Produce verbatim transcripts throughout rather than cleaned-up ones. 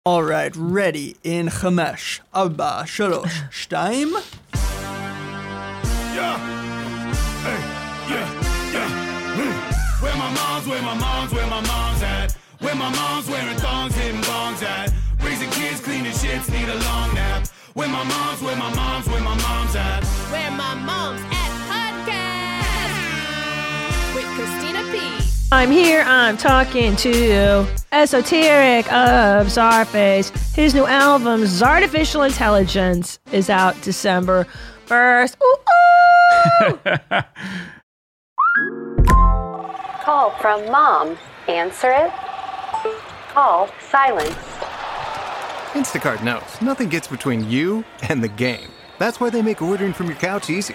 All right, ready in חמש, ארבע, שלוש, שתיים. Yeah, hey, yeah, yeah. Mm. Where my mom's, where my mom's, where my mom's at. Where my mom's wearing thongs, hitting bongs at. Raising kids, cleaning shits, need a long nap. Where my mom's, where my mom's, where my mom's at. Where my mom's at podcast with Christina P. I'm here, I'm talking to Esoteric of Czarface. His new album, Czartificial Intelligence, is out December first. Ooh, ooh! Call from mom. Answer it. Call silence. Instacart knows nothing gets between you and the game. That's why they make ordering from your couch easy.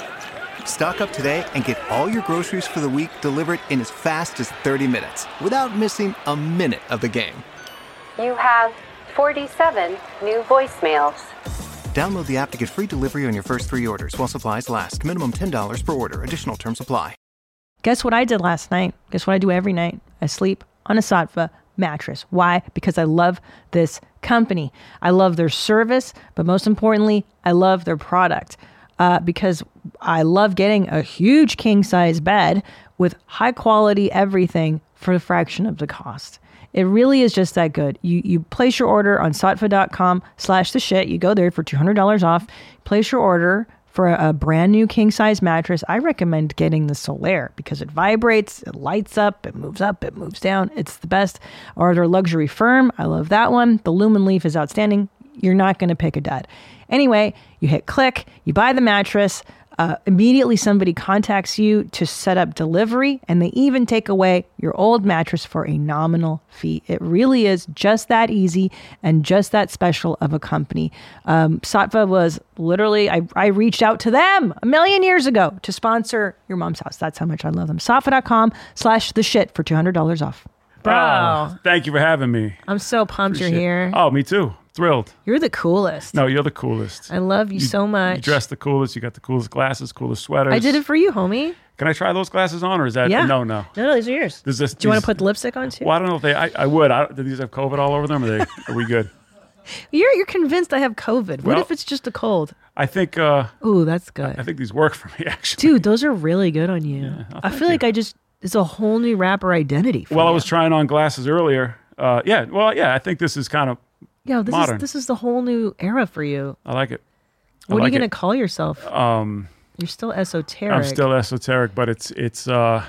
Stock up today and get all your groceries for the week delivered in as fast as thirty minutes without missing a minute of the game. You have forty-seven new voicemails. Download the app to get free delivery on your first three orders while supplies last. Minimum ten dollars per order. Additional terms apply. Guess what I did last night? Guess what I do every night? I sleep on a Saatva mattress. Why? Because I love this company. I love their service, but most importantly, I love their product. Uh, because I love getting a huge king size bed with high quality everything for a fraction of the cost. It really is just that good. You you place your order on saatva.com slash the shit. You go there for two hundred dollars off. Place your order for a, a brand new king size mattress. I recommend getting the Solaire because it vibrates, it lights up, it moves up, it moves down. It's the best. Or their luxury firm. I love that one. The Lumen Leaf is outstanding. You're not going to pick a dud. Anyway, you hit click, you buy the mattress, uh, immediately somebody contacts you to set up delivery, and they even take away your old mattress for a nominal fee. It really is just that easy and just that special of a company. Um, Saatva was literally, I, I reached out to them a million years ago to sponsor your mom's house. That's how much I love them. Saatva.com slash the shit for two hundred dollars off. Bro. Oh, thank you for having me. I'm so pumped Appreciate you're here. It. Oh, me too. Thrilled. You're the coolest. No, you're the coolest. I love you, you so much. You dress the coolest. You got the coolest glasses, coolest sweaters. I did it for you, homie. Can I try those glasses on, or is that yeah. no, no? No, no, these are yours. Does this, do you these, want to put the lipstick on too? Well, I don't know if they. I, I would. I, do these have COVID all over them? Or are they? Are we good? You're you're convinced I have COVID. What well, if it's just a cold? I think. Uh, Ooh, that's good. I, I think these work for me, actually. Dude, those are really good on you. Yeah, oh, I feel you. like I just. It's a whole new rapper identity. For well, you. I was trying on glasses earlier. Uh, yeah. Well, yeah. I think this is kind of. Yeah, this modern. is this is the whole new era for you. I like it. I what like are you gonna it. call yourself? Um, You're still esoteric. I'm still esoteric, but it's it's. Uh,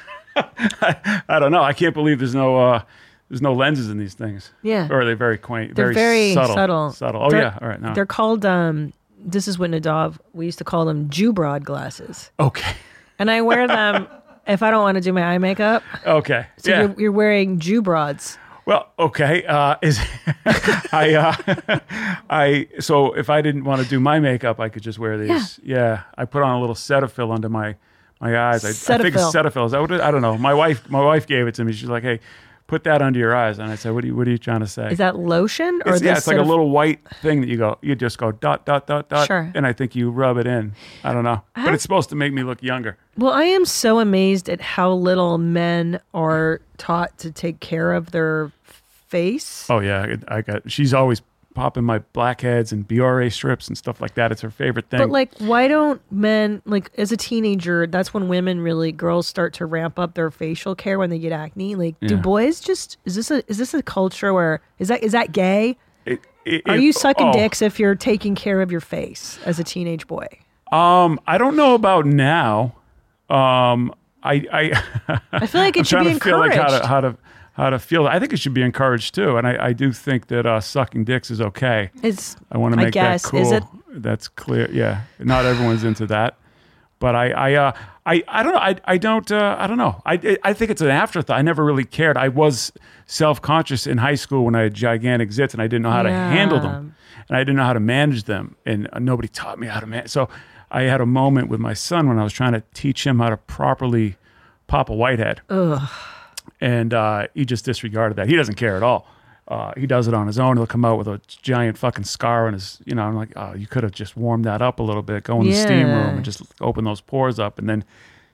I, I don't know. I can't believe there's no uh, there's no lenses in these things. Yeah, or are they very quaint? They're very, very subtle. Subtle. Subtle. Oh they're, yeah. All right. No. They're called. Um, this is what Nadav. We used to call them Jew broad glasses. Okay. And I wear them if I don't want to do my eye makeup. Okay. So yeah. you're, you're wearing Jew broads. Well, okay. Uh, is I uh, I so if I didn't want to do my makeup, I could just wear these. Yeah. yeah I put on a little Cetaphil under my my eyes. I, I think it's Cetaphil. Is that what it is? I don't know. My wife my wife gave it to me. She's like, "Hey, put that under your eyes." And I said, "What are you What are you trying to say?" Is that lotion or it's, yeah? It's like Cetaf- a little white thing that you go. You just go dot dot dot dot. Sure. And I think you rub it in. I don't know, I but it's supposed to make me look younger. Well, I am so amazed at how little men are taught to take care of their face. Oh yeah, I got. She's always popping my blackheads and B R A strips and stuff like that. It's her favorite thing. But like, why don't men, like as a teenager, that's when women really, girls start to ramp up their facial care when they get acne. Like, yeah. do boys just, is this a, is this a culture where, is that, is that gay? It, it, Are it, you sucking oh. dicks if you're taking care of your face as a teenage boy? Um, I don't know about now. Um, I, I, I feel like it I'm should trying be to feel encouraged. like how to, how to, how to feel. I think it should be encouraged too. And I, I do think that uh, sucking dicks is okay. It's, I want to make I guess, that cool. Is it? That's clear. Yeah. Not everyone's into that. But I, I, uh, I, I don't know. I, I don't, uh, I don't know. I, I think it's an afterthought. I never really cared. I was self-conscious in high school when I had gigantic zits and I didn't know how Yeah. to handle them. And I didn't know how to manage them. And uh, nobody taught me how to manage. So I had a moment with my son when I was trying to teach him how to properly pop a whitehead. Ugh. And uh, he just disregarded that. He doesn't care at all. Uh, he does it on his own. He'll come out with a giant fucking scar on his, you know, I'm like, oh, you could have just warmed that up a little bit, go in the steam Yeah. room and just open those pores up. And then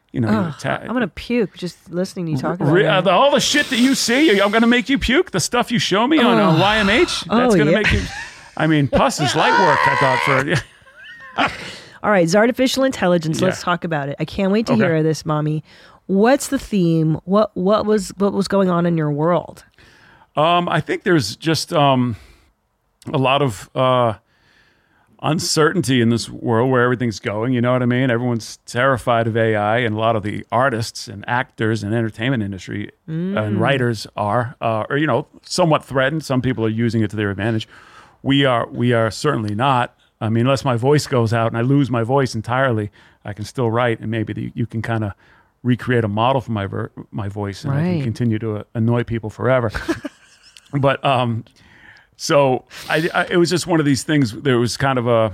you know, Ugh, ta- I'm gonna puke just listening to you talk about Re- it. uh, the, all the shit that you see, I'm going to make you puke. The stuff you show me on uh, Y M H, that's Oh, going to yeah. make you. I mean, pus is light work. I thought for. Yeah. All right, artificial intelligence. Let's Yeah. talk about it. I can't wait to Okay. hear this, Mommy. What's the theme? What what was what was going on in your world? Um, I think there's just um, a lot of uh, uncertainty in this world where everything's going. You know what I mean? Everyone's terrified of A I, and a lot of the artists and actors and entertainment industry and writers are, uh, or you know, somewhat threatened. Some people are using it to their advantage. We are, we are certainly not. I mean, unless my voice goes out and I lose my voice entirely, I can still write, and maybe the, you can kind of recreate a model for my ver- my voice, and I Right. can continue to uh, annoy people forever. But um, so I, I, it was just one of these things. There was kind of a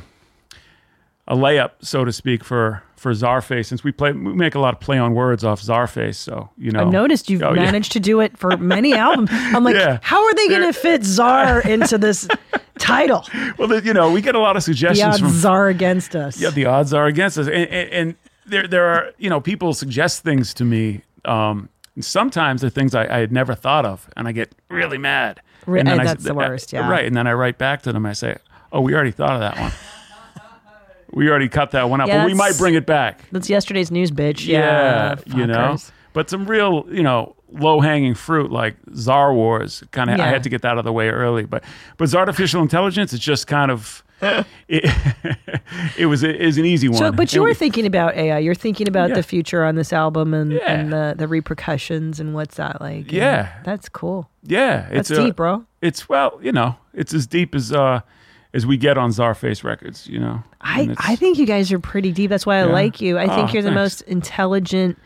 a layup, so to speak, for for Czarface, since we play, we make a lot of play on words off Czarface. So you know, I've noticed you've Oh, yeah. managed to do it for many albums. I'm like, Yeah. how are they going to fit Czar into this title? Well, the- you know, we get a lot of The suggestions odds from. are against us. Yeah, the odds are against us, and, and, and there there are you know people suggest things to me. Um, and sometimes they're things I, I had never thought of, and I get really mad. Re- and then and I- that's the worst, yeah. Right, and then I write back to them. I say, "Oh, we already thought of that one. We already cut that one out, Yeah, but we might that's- bring it back." That's yesterday's news, bitch. Yeah, Yeah, you know. fuckers. But some real, you know, low hanging fruit like Czar Wars. Kind of, I Yeah. had to get that out of the way early. But, but artificial intelligence, it's just kind of, it, it was it is an easy one. So, but It you were was- thinking about A I. You're thinking about Yeah. the future on this album and, Yeah. and the, the repercussions and what's that like. And Yeah. that's cool. yeah, That's it's a- deep, bro. It's well, you know, it's as deep as uh as we get on Czarface Records. You know, I, And it's- I think you guys are pretty deep. That's why I Yeah. like you. I think Oh, you're the thanks. most intelligent.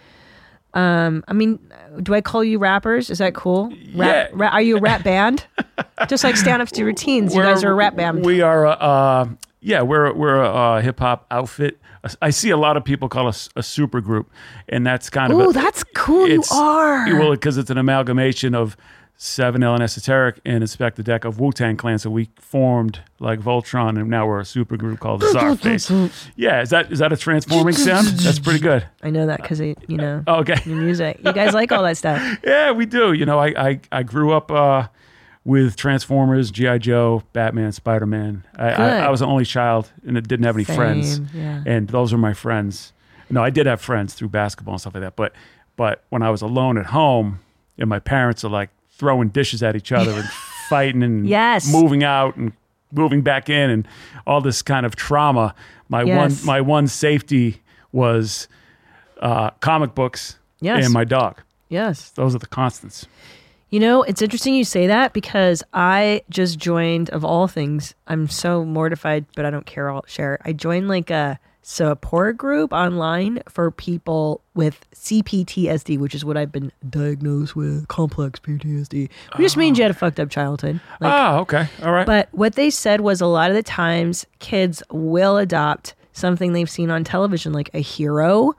Um, I mean, do I call you rappers? Is that cool? Rap, Yeah. ra- are you a rap band? Just like Stand Up to Routines, you We're- guys are a rap band. We are, uh, uh, yeah, we're we're a uh, hip hop outfit. I see a lot of people call us a super group, and that's kind of Oh, a, that's cool. You it's- are. Well, because it's an amalgamation of Seven L and Esoteric and Inspector Deck of Wu-Tang Clan. So we formed like Voltron, and now we're a super group called Czarface. Yeah, is that is that a transforming sound? That's pretty good. I know that because you know Oh, okay. your music. You guys like all that stuff. Yeah, we do. You know, I I, I grew up uh, with Transformers, G I. Joe, Batman, Spider-Man. I, I, Good. I was the only child and it didn't have any Same, friends. yeah. And those were my friends. No, I did have friends through basketball and stuff like that. But but when I was alone at home and my parents are like throwing dishes at each other and fighting and Yes. moving out and moving back in and all this kind of trauma, my Yes. one my one safety was uh, comic books Yes. and my dog. Yes. Those are the constants. You know, it's interesting you say that because I just joined, of all things, I'm so mortified, but I don't care. I'll share it. I joined like a support group online for people with C P T S D, which is what I've been diagnosed with, complex P T S D, which just means you had a fucked up childhood. Like, Oh, okay. All right. but what they said was a lot of the times kids will adopt something they've seen on television, like a hero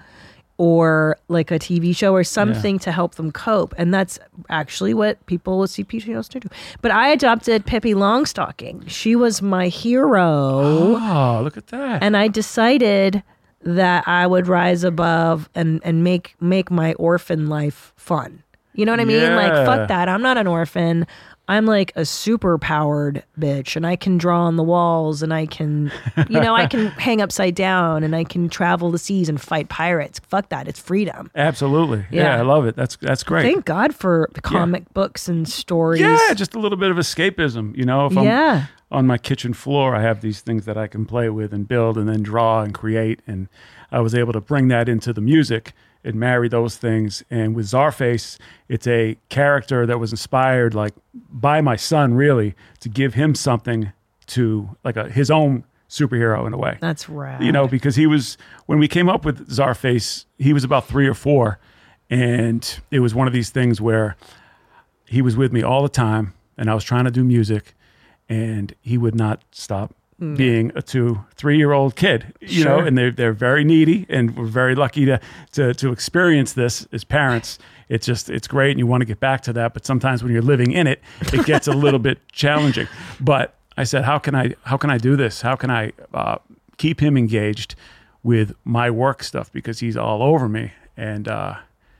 or like a T V show or something to help them cope. And that's actually what people with C P T S D do. But I adopted Pippi Longstocking. She was my hero. Oh, look at that. And I decided that I would rise above and, and make make my orphan life fun. You know what I mean? Like, Yeah. fuck that. I'm not an orphan. I'm like a super powered bitch and I can draw on the walls and I can, you know, I can hang upside down and I can travel the seas and fight pirates. Fuck that. It's freedom. Absolutely. Yeah. Yeah. I love it. That's that's great. Thank God for comic books and stories. yeah, just a little bit of escapism. You know, if I'm Yeah. on my kitchen floor, I have these things that I can play with and build and then draw and create. And I was able to bring that into the music and marry those things. And with Czarface, it's a character that was inspired like by my son, really, to give him something to like a, his own superhero in a way. That's rad. You know, because he was, when we came up with Czarface, he was about three or four. And it was one of these things where he was with me all the time and I was trying to do music and he would not stop being a two, three year old kid, you know, Sure. and they're, they're very needy and we're very lucky to, to, to experience this as parents. It's just, it's great. And you want to get back to that. But sometimes when you're living in it, it gets a little bit challenging. But I said, how can I, how can I do this? How can I uh, keep him engaged with my work stuff? Because he's all over me. and uh,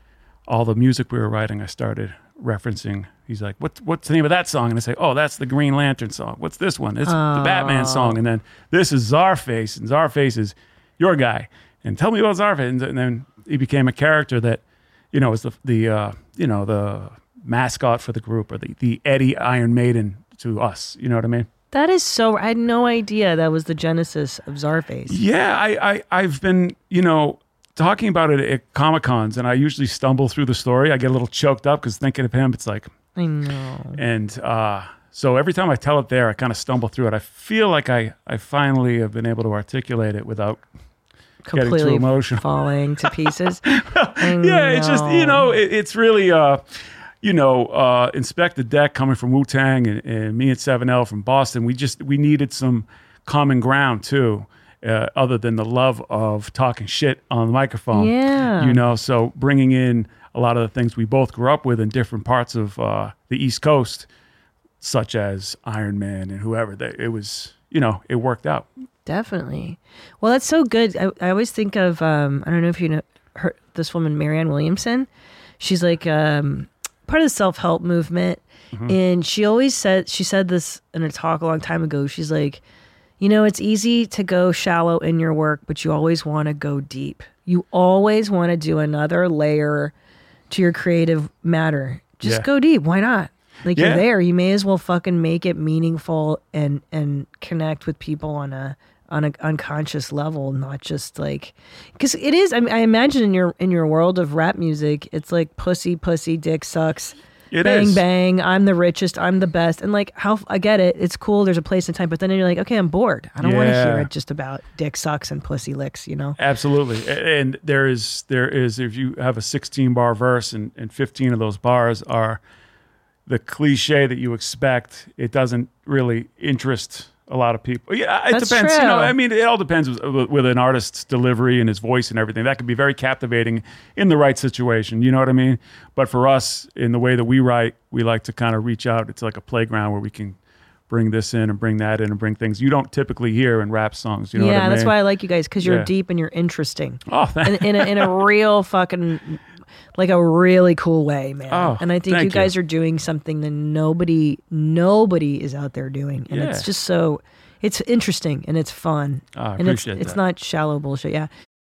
all the music we were writing, I started referencing. He's like, "What? What's the name of that song?" And I say, "Oh, that's the Green Lantern song. What's this one? It's Oh. the Batman song." And then this is Czarface, and Czarface is your guy. And tell me about Czarface. And, and then he became a character that, you know, was the the uh, you know the mascot for the group, or the the Eddie Iron Maiden to us. You know what I mean? That is so. I had no idea that was the genesis of Czarface. Yeah, I, I I've been you know talking about it at Comic Cons, and I usually stumble through the story. I get a little choked up because thinking of him, it's like. I know. And uh, so every time I tell it there, I kind of stumble through it. I feel like I, I finally have been able to articulate it without Completely getting too emotional. falling to pieces. Yeah, it's just, you know, it, it's really, uh, you know, uh, Inspect the Deck coming from Wu-Tang and, and me and seven L from Boston. We just, we needed some common ground too, uh, other than the love of talking shit on the microphone. Yeah. You know, so bringing in a lot of the things we both grew up with in different parts of uh, the East Coast, such as Iron Man and whoever, they, it was, you know, it worked out. Definitely. Well, that's so good. I, I always think of, um, I don't know if you know her, this woman, Marianne Williamson. She's like um, part of the self-help movement. Mm-hmm. And she always said, she said this in a talk a long time ago. She's like, you know, it's easy to go shallow in your work, but you always want to go deep. You always want to do another layer to your creative matter. Just Yeah. go deep. Why not? Like Yeah. you're there. You may as well fucking make it meaningful and and connect with people on a on an unconscious level, not just like, because it is. I mean, I imagine in your in your world of rap music, it's like pussy, pussy, dick sucks. It bang, is. bang. I'm the richest. I'm the best. And like, how I get it. It's cool. There's a place and time. But then you're like, okay, I'm bored. I don't want to Yeah. hear it just about dick sucks and pussy licks. You know. Absolutely. A- And there is, there is, if you have a sixteen bar verse and, and fifteen of those bars are the cliche that you expect, it doesn't really interest a lot of people. Yeah, it That's depends. You true. know, I mean, it all depends with, with an artist's delivery and his voice and everything. That could be very captivating in the right situation. You know what I mean? But for us, in the way that we write, we like to kind of reach out. It's like a playground where we can bring this in and bring that in and bring things you don't typically hear in rap songs. You know yeah, what I mean? that's why I like you guys, because you're Yeah. deep and you're interesting. Oh, thank in, in, a, in a real fucking, like a really cool way, man. Oh, and I think thank you guys you. are doing something that nobody, nobody is out there doing. And it's Yeah. just so, it's interesting and it's fun. Oh, I and it's, appreciate it's that. not shallow bullshit. Yeah.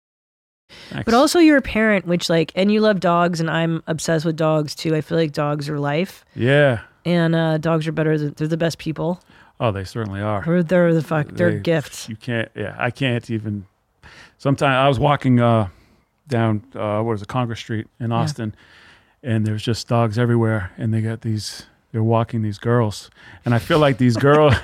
Thanks. But also you're a parent, which like, and you love dogs and I'm obsessed with dogs too. I feel like dogs are life Yeah. and uh, dogs are better. Than, they're the best people. Oh, they certainly are. Or they're the fuck, they're They- gifts. You can't, yeah, I can't even. Sometimes I was walking uh, down, uh, what is it, Congress Street in Austin, and there's just dogs everywhere, and they got these, they're walking these girls. And I feel like these girls,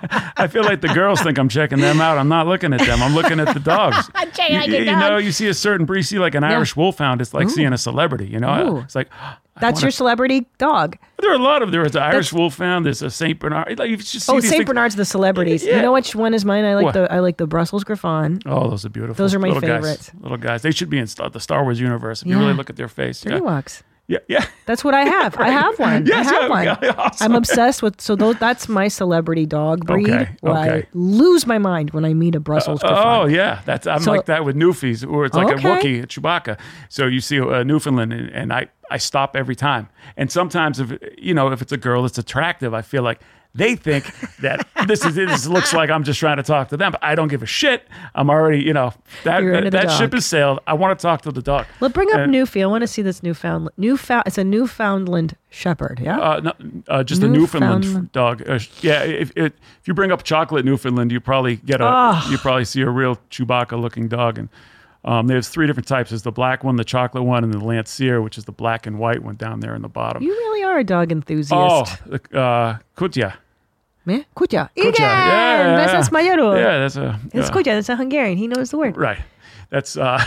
I feel like the girls think I'm checking them out. I'm not looking at them, I'm looking at the dogs. I'm checking out you, your you dog. know, you see a certain breed, see like an Irish wolfhound, it's like Ooh. seeing a celebrity, you know? Ooh. It's like, I That's wanna- your celebrity dog. There are a lot of, there is an Irish That's- wolfhound, there's a Saint Bernard. Like, you just see Oh, these Saint things- Bernard's the celebrities. Yeah. You know which one is mine? I like What? the I like the Brussels Griffon. Oh, those are beautiful. Those are my little favorites. Guys, little guys. They should be in Star, the Star Wars universe. If you Yeah. really look at their face. Dirty Yeah. Walks. yeah, yeah. That's what I have. I have one. Yes, I have yeah, one. yeah, awesome. I'm obsessed with. So those, that's my celebrity dog breed. Okay, Where I okay. lose my mind when I meet a Brussels Griffon. Oh yeah, that's I'm So- like that with Newfies, or it's like Okay. a Wookiee, a Chewbacca. So you see a Newfoundland, and, and I I stop every time. And sometimes if you know if it's a girl that's attractive, I feel like they think that this is this looks like I'm just trying to talk to them, but I don't give a shit. I'm already you know that You're into that, the that ship dog. has sailed. I want to talk to the dog. Well, bring up Uh, Newfie. I want to see this Newfoundland. Newfound. It's a Newfoundland Shepherd. Yeah. Uh, no, uh, just a Newfoundland Newfoundland. dog. Uh, sh- yeah, if, if if you bring up chocolate Newfoundland, you probably get a Ah. you probably see a real Chewbacca-looking dog. And um, there's three different types. There's the black one, the chocolate one, and the Lancier, which is the black and white one down there in the bottom. you really are a dog enthusiast. oh, the, uh, Kutya. Me? Kutia. Kutya. Igen! Yeah, That's a Magyarul. yeah, that's a It's yeah. Kutia. That's a Hungarian. He knows the word. Right. That's uh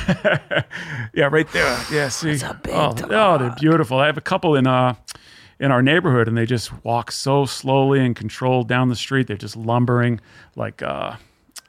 yeah, right there. Yeah, see. That's a big oh, oh, they're beautiful. I have a couple in uh in our neighborhood and they just walk so slowly and controlled down the street. They're just lumbering like uh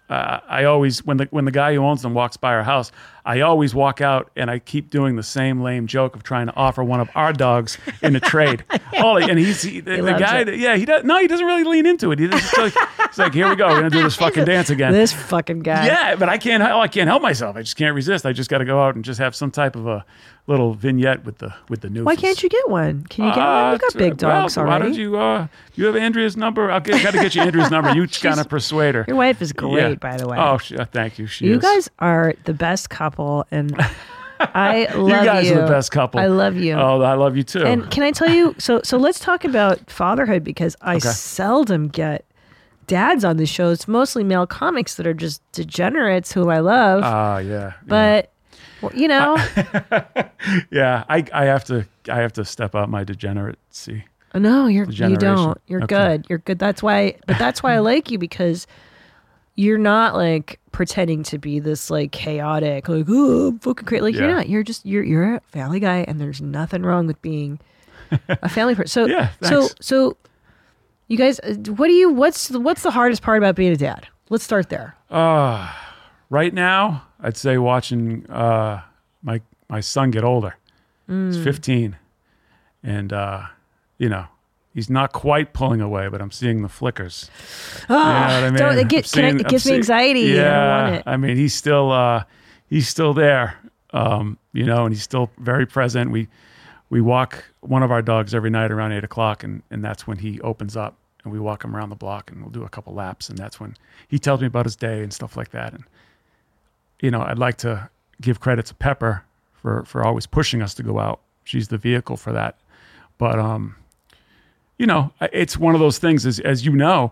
uh, I always when the when the guy who owns them walks by our house, I always walk out and I keep doing the same lame joke of trying to offer one of our dogs in a trade. Oh, and he's he, the, He the loves guy. it. That, yeah, he does. No, he doesn't really lean into it. He just like, he's like, here we go. We're gonna do this fucking dance again. This fucking guy. Yeah, but I can't. Oh, I can't help myself. I just can't resist. I just got to go out and just have some type of a little vignette with the with the new. Why can't you get one? Can you get one? You got big dogs well, already. Why don't you? Uh, you have Andrea's number. I'll get, got to get you Andrea's number. You kind of persuade her. Your wife is great, Yeah. by the way. Oh, she, uh, thank you. She you is. guys are the best couple, and I love you. You guys are the best couple. I love you. Oh, I love you too. And can I tell you? So, so let's talk about fatherhood because I Okay. seldom get dads on the show. It's mostly male comics that are just degenerates who I love. Ah, yeah. but well, you know, yeah, I I have to I have to step out my degeneracy. no, you're you Degeneration. don't. You're Okay. good. You're good. That's why. But that's why I like you because you're not like pretending to be this like chaotic, like oh, I'm fucking crazy. Like you're Yeah. not. You're just you're you're a family guy, and there's nothing wrong with being a family person. So Yeah, so thanks. so you guys, uh, what do you? What's the, what's the hardest part about being a dad? Let's start there. Uh, right now, I'd say watching uh, my my son get older. Mm. He's fifteen, and uh, you know he's not quite pulling away, but I'm seeing the flickers. Oh, You know what I mean? don't, it, I'm get, can I, seeing- it I'm gives me seeing- anxiety. Yeah, I don't want it. I mean, he's still uh, he's still there, um, you know, and he's still very present. We we walk one of our dogs every night around eight o'clock, and and that's when he opens up, and we walk him around the block, and we'll do a couple laps, and that's when he tells me about his day and stuff like that. And you know, I'd like to give credit to Pepper for for always pushing us to go out. She's the vehicle for that, but um. You know, it's one of those things, as, as you know,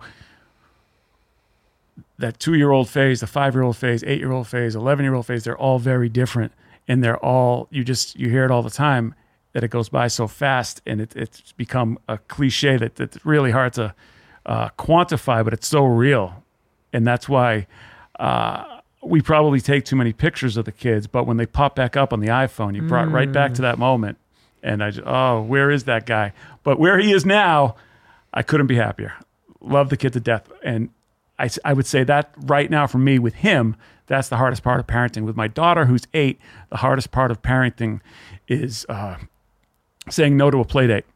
that two-year-old phase, the five-year-old phase, eight-year-old phase, eleven-year-old phase, they're all very different. And they're all, you just, you hear it all the time, that it goes by so fast. And it, it's become a cliche that that's really hard to uh, quantify, but it's so real. And that's why uh, we probably take too many pictures of the kids. But when they pop back up on the iPhone, you brought right back to that moment. And I just, oh, where is that guy? But where he is now, I couldn't be happier. Love the kid to death. And I, I would say that right now for me with him, that's the hardest part of parenting. With my daughter, who's eight, the hardest part of parenting is uh, saying no to a play date.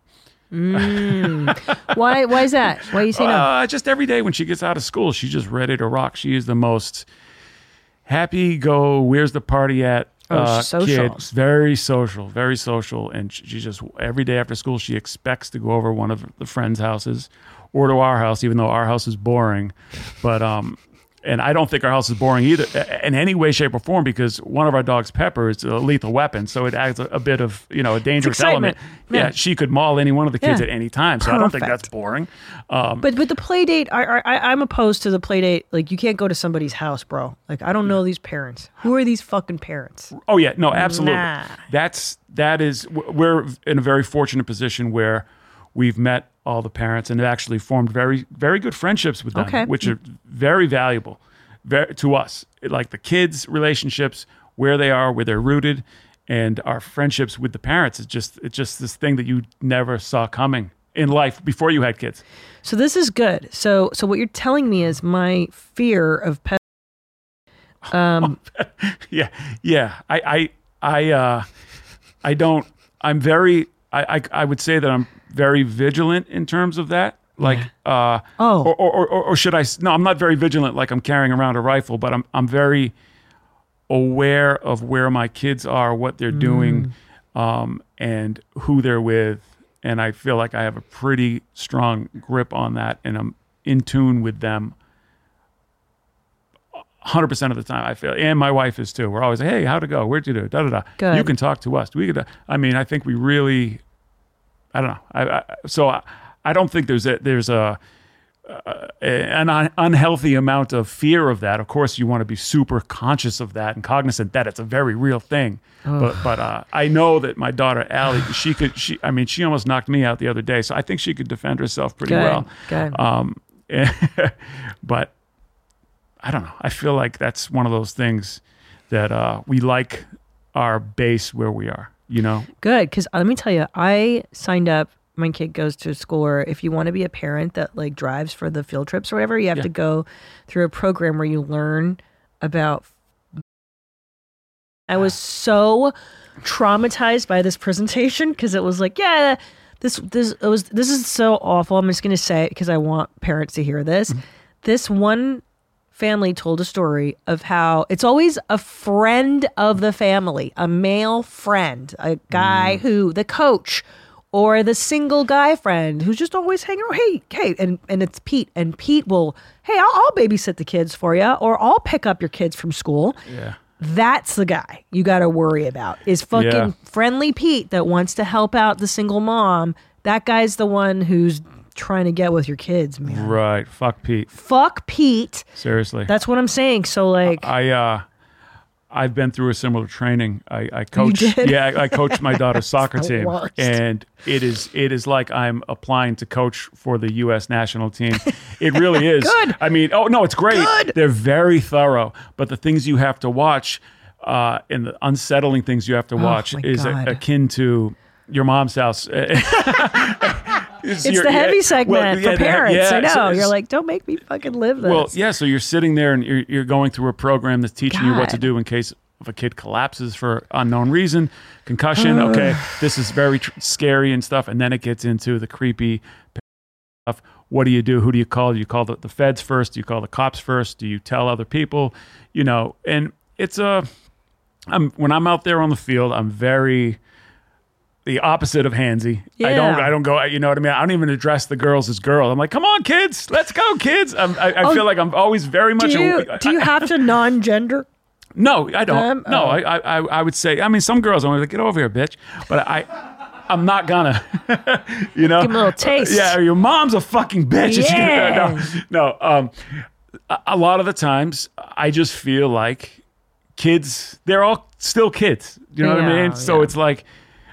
Mm. Why? Why is that? Why you say no? Uh, just every day when she gets out of school, she's just ready to rock. She is the most happy, go, where's the party at? Oh, Uh, social. kid, very social, very social, and she she just every day after school she expects to go over one of the friends' houses or to our house, even though our house is boring. But um, and I don't think our house is boring either in any way, shape, or form because one of our dogs, Pepper, is a lethal weapon, so it adds a, a bit of you know a dangerous excitement. element. Yeah. Yeah, she could maul any one of the kids Yeah. at any time, so I don't think Perfect. that's boring. Um, But but the play date, I, I I'm opposed to the play date. Like you can't go to somebody's house, bro. Like I don't know these parents. Who are these fucking parents? Oh yeah, no, absolutely. Nah. That's that is we're in a very fortunate position where we've met all the parents and have actually formed very very good friendships with them, Okay. which are very valuable very, to us. Like the kids' relationships, where they are, where they're rooted, and our friendships with the parents is just it's just this thing that you never saw coming in life before you had kids. So this is good. So so what you're telling me is my fear of pet. Um, yeah, yeah. I, I, I, uh, I don't. I'm very. I, I, I would say that I'm very vigilant in terms of that. Like, uh, Oh. or, or, or, or should I? s- No, I'm not very vigilant. Like I'm carrying around a rifle, but I'm, I'm very aware of where my kids are, what they're doing, um, and who they're with. And I feel like I have a pretty strong grip on that, and I'm in tune with them one hundred percent of the time, I feel. And my wife is too. We're always like, hey, how'd it go? Where'd you do? Da, da, da. Good. You can talk to us. We could, I mean, I think we really, I don't know. I, I, so I, I don't think there's a, there's a, uh, an un- unhealthy amount of fear of that. Of course, you want to be super conscious of that and cognizant that it's a very real thing. But but uh, I know that my daughter Allie, she could. She I mean, she almost knocked me out the other day. So I think she could defend herself pretty Good, well. good. Um, but I don't know. I feel like that's one of those things that uh, we like our base where we are. You know. Good, because let me tell you, I signed up. my kid goes to school, or if you want to be a parent that like drives for the field trips or whatever, you have Yeah. to go through a program where you learn about. I was so traumatized by this presentation because it was like, yeah, this this it was this is so awful. I'm just gonna say it because I want parents to hear this. Mm-hmm. This one family told a story of how it's always a friend of the family, a male friend, a guy Mm. who the coach or the single guy friend who's just always hanging around. Hey, hey, and, and it's Pete. And Pete will, hey, I'll, I'll babysit the kids for you, or I'll pick up your kids from school. Yeah. That's the guy you got to worry about is fucking Yeah. friendly Pete that wants to help out the single mom. That guy's the one who's trying to get with your kids, man. Right. Fuck Pete. Fuck Pete. Seriously. That's what I'm saying. So like, I uh, I've been through a similar training. I, I coach. did? Yeah, I, I coached my daughter's soccer the team, worst. and it is it is like I'm applying to coach for the U S national team. It really is. Good. I mean, oh no, it's great. Good. They're very thorough, but the things you have to watch uh, and the unsettling things you have to watch Oh my is a, God. akin to your mom's house. it's the heavy segment for parents. I know. You're like, don't make me fucking live this. Well, yeah. So you're sitting there and you're, you're going through a program that's teaching you what to God. do in case if a kid collapses for unknown reason, concussion. Okay, this is very tr- scary and stuff. And then it gets into the creepy stuff. What do you do? Who do you call? Do you call the, the feds first? Do you call the cops first? Do you tell other people? You know, and it's a. I'm when I'm out there on the field, I'm very the opposite of handsy. I don't. Yeah. I don't go. You know what I mean? I don't even address the girls as girls. I'm like, come on, kids, let's go, kids. I'm, I, I Oh, feel like I'm always very much. do you, a, do you have to non-gender? No, I don't. Um, no, oh. I, I, I would say. I mean, some girls are like, get over here, bitch. But I, I'm not gonna. you know, Give 'em a little taste. Yeah, your mom's a fucking bitch. Yeah. No, no. Um, a, a lot of the times, I just feel like kids. They're all still kids. You know what I Yeah, mean? So yeah. it's like.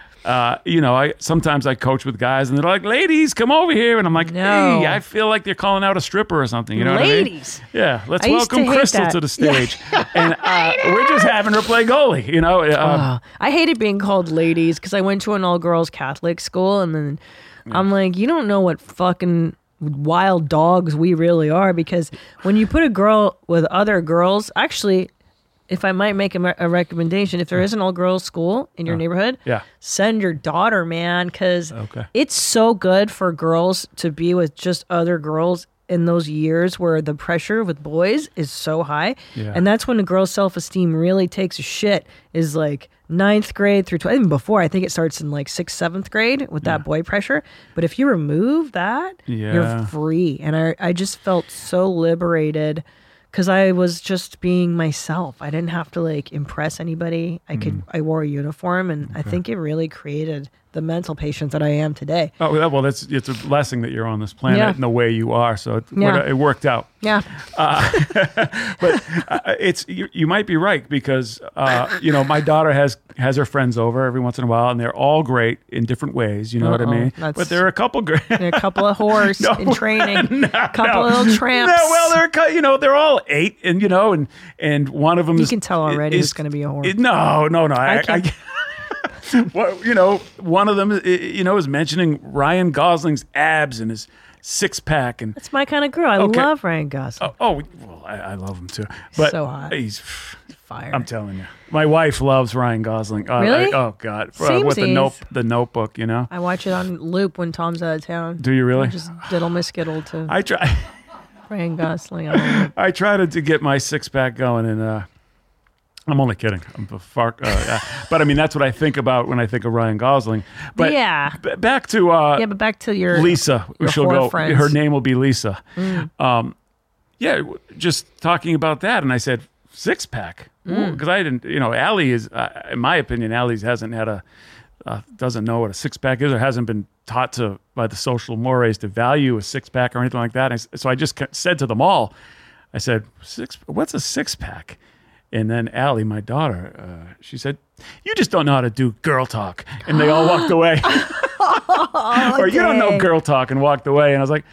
Uh, you know, I sometimes I coach with guys and they're like, "Ladies, come over here," and I'm like, No. "Hey, I feel like they're calling out a stripper or something." You know what I mean? Ladies. Yeah, let's I used to welcome hate Crystal that. to the stage, and uh, we're just having her play goalie. You know, uh, Oh, I hated being called ladies because I went to an all-girls Catholic school, and then I'm like, you don't know what fucking wild dogs we really are, because when you put a girl with other girls, actually, if I might make a, me- a recommendation, if there is an all-girls school in your neighborhood, yeah. send your daughter, man, because Okay. it's so good for girls to be with just other girls in those years where the pressure with boys is so high. Yeah. And that's when a girl's self-esteem really takes a shit, is like ninth grade through twelve, even before. I think it starts in like sixth, seventh grade with that boy pressure. But if you remove that, Yeah. you're free. And I, I just felt so liberated because I was just being myself. I didn't have to like impress anybody. I could, I wore a uniform, and I think it really created the mental patient that I am today. Oh yeah, well, that's it's a blessing that you're on this planet Yeah. and the way you are. So it, Yeah. it worked out. Yeah. But uh, it's you, you might be right because uh, you know my daughter has has her friends over every once in a while, and they're all great in different ways. You know what I Uh-oh, mean? that's- But there are a couple great. And a couple of whores No. in training, a couple no. of little tramps. No, well, they're a cou- you know they're all eight, and you know, and and one of them You is, can tell already is who's gonna be a whore. it- no, no, no. I, I can. I, well, you know, one of them, i- you know, is mentioning Ryan Gosling's abs and his six pack, and That's my kind of girl. I Okay. love Ryan Gosling. oh, well, I, I love him too. But So hot. he's. Fire. I'm telling you, my wife loves Ryan Gosling. Uh, Really? I- oh God, Uh, with the Samesies. note, the Notebook. You know, I watch it on loop when Tom's out of town. do you really? I just diddle my skittle to I try. Ryan Gosling. on loop. I try to, to get my six pack going, and uh, I'm only kidding. I'm a far, uh, yeah. But I mean, that's what I think about when I think of Ryan Gosling. But Yeah. b- back to uh, Yeah, but back to your Lisa. your She'll whore go. friends. Her name will be Lisa. Um, yeah, w- just talking about that, and I said six pack because I didn't. You know, Allie is, uh, in my opinion, Allie hasn't had a uh, doesn't know what a six pack is, or hasn't been taught to by the social mores to value a six pack or anything like that. And I s so I just ca- said to them all, I said, six. What's a six pack? And then Allie, my daughter, uh, she said, "You just don't know how to do girl talk." And they all walked away. Or you don't know dang. girl talk, and walked away. And I was like,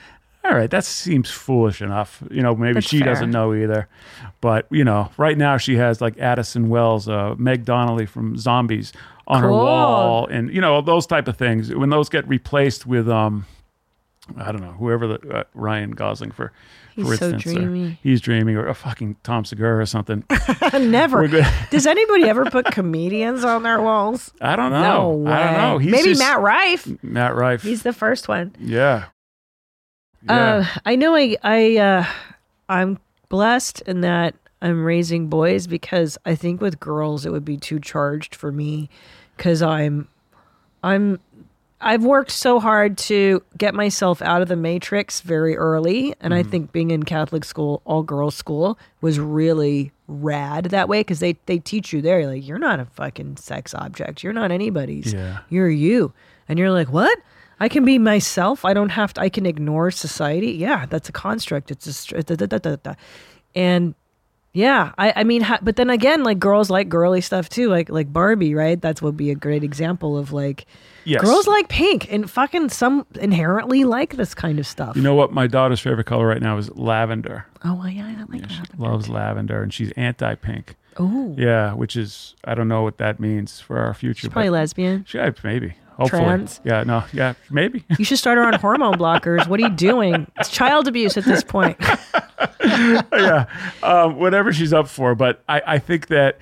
all right, that seems foolish enough. You know, maybe That's she fair. doesn't know either. But, you know, right now she has like Addison Wells, uh, Meg Donnelly from Zombies on her Cool. wall. And, you know, those type of things. When those get replaced with, um, I don't know, whoever the uh, Ryan Gosling for, He's for so instance. or dreamy. he's dreaming or a fucking Tom Segura or something. Never. We're good. Does anybody ever put comedians on their walls? I don't know. No way. I don't know. He's Maybe just- Matt Rife. Matt Rife. He's the first one. yeah. Yeah. Uh, I know I I uh, I'm blessed in that I'm raising boys because I think with girls it would be too charged for me because I'm I'm I've worked so hard to get myself out of the matrix very early, and I think being in Catholic school, all girls school, was really rad that way because they they teach you there like you're not a fucking sex object, you're not anybody's, Yeah. you're you, and you're like what? I can be myself. I don't have to. I can ignore society. Yeah, that's a construct. It's a str- da, da, da, da, da. And yeah, I, I mean, ha- but then again, like girls like girly stuff too, like like Barbie, right? That's would be a great example of like Yes. girls like pink and fucking some inherently like this kind of stuff. You know what? My daughter's favorite color right now is lavender. Oh, well, yeah, I like She that. loves lavender, and she's anti-pink. Oh, Yeah, which is I don't know what that means for our future. she's probably but lesbian. she, maybe, hopefully. Trans. Yeah, no, yeah, maybe. You should start her on hormone blockers. What are you doing? It's child abuse at this point. yeah, um, whatever she's up for. But I, I think that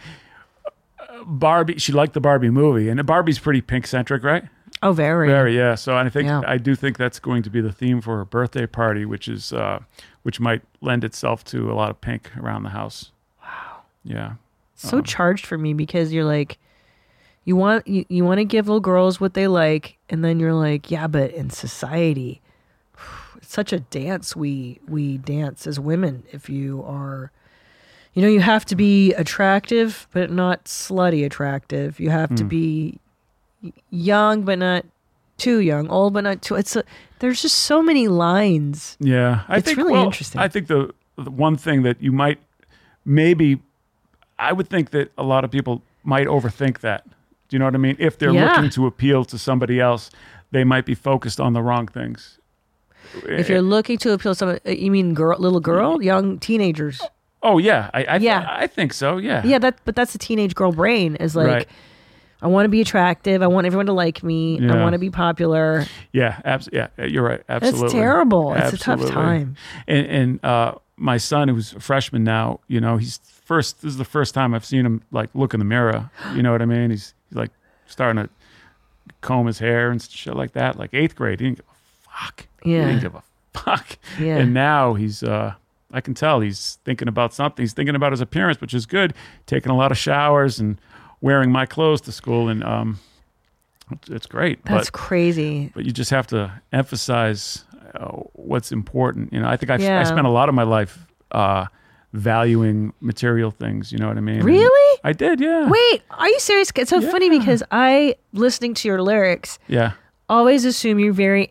uh, Barbie, she liked the Barbie movie, and Barbie's pretty pink centric, right? Oh, very. Very, yeah. So I think Yeah. I do think that's going to be the theme for her birthday party, which is uh, which might lend itself to a lot of pink around the house. Wow. Yeah. So charged for me because you're like, you want you, you want to give little girls what they like, and then you're like, yeah, but in society, it's such a dance we we dance as women. If you are, you know, you have to be attractive, but not slutty attractive. You have to be y- young, but not too young. Old, but not too. It's a, there's just so many lines. Yeah, I It's think, really well, interesting. I think the, the one thing that you might maybe, I would think that a lot of people might overthink that. Do you know what I mean? If they're Yeah. looking to appeal to somebody else, they might be focused on the wrong things. If you're looking to appeal to someone, you mean girl, little girl, young teenagers. Oh yeah, I I, Yeah. I think so. Yeah. Yeah, that but that's the teenage girl brain is like, Right. I want to be attractive. I want everyone to like me. I Yeah. want to be popular. Yeah. Abs- yeah. You're right. That's Absolutely. terrible. It's a tough Absolutely. time. And, and uh, my son, who's a freshman now, you know, he's first. This is the first time I've seen him like look in the mirror. You know what I mean? He's, he's like starting to comb his hair and shit like that. Like eighth grade, he didn't give a fuck. Yeah. He didn't give a fuck. Yeah. And now he's. Uh, I can tell he's thinking about something. He's thinking about his appearance, which is good. Taking a lot of showers and wearing my clothes to school, and um, it's, it's great. That's but, crazy. but you just have to emphasize uh, what's important. You know, I think I've, Yeah. I spent a lot of my life uh, valuing material things. You know what I mean? And Really? I did. Yeah. Wait, are you serious? It's so funny Yeah. because I, listening to your lyrics, Yeah. always assume you're very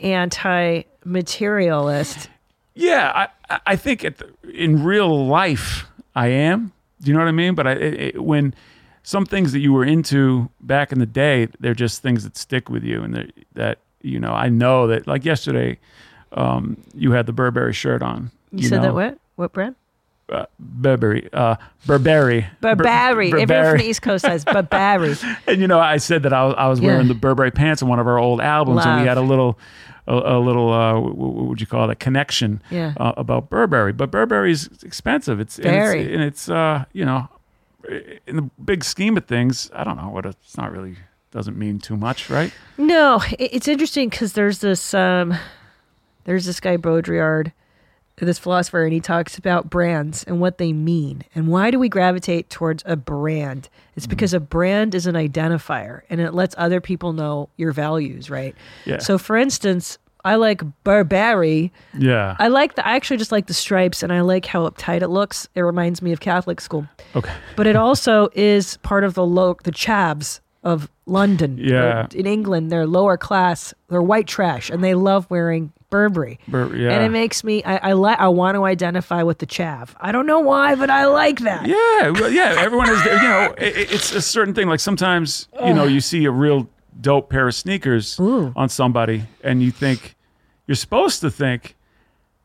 anti-materialist. Yeah. I, I- I think at the, in real life I am. Do you know what I mean? But I, it, it, when some things that you were into back in the day, they're just things that stick with you, and they're- that you know. I know that. Like yesterday, um, you had the Burberry shirt on. You, said know? that what? What brand? Uh, Burberry, uh, Burberry, Bur- Burberry. Everyone from Burberry. the East Coast says Burberry. And you know, I said that I was, I was Yeah. wearing the Burberry pants on one of our old albums, and we Love. had a little, a, a little, uh, what would you call it, a connection Yeah. uh, about Burberry. But Burberry is expensive. It's and Very. it's, and it's uh, you know, in the big scheme of things, I don't know what it's not really doesn't mean too much, right? No, it- it's interesting because there's this um, there's this guy Baudrillard, this philosopher, and he talks about brands and what they mean and why do we gravitate towards a brand. It's because a brand is an identifier and it lets other people know your values, right? Yeah. So, for instance, I like Burberry. Yeah. I like the. I actually just like the stripes, and I like how uptight it looks. It reminds me of Catholic school. Okay. But it also is part of the low, the chavs of London. Yeah. In England, they're lower class. They're white trash, and they love wearing Burberry. Bur- yeah. And it makes me. I I, li- I want to identify with the chav. I don't know why, but I like that. Yeah, well, yeah. Everyone is, you know, it, it's a certain thing. Like sometimes, you know, you see a real dope pair of sneakers Ooh. on somebody, and you think you're supposed to think,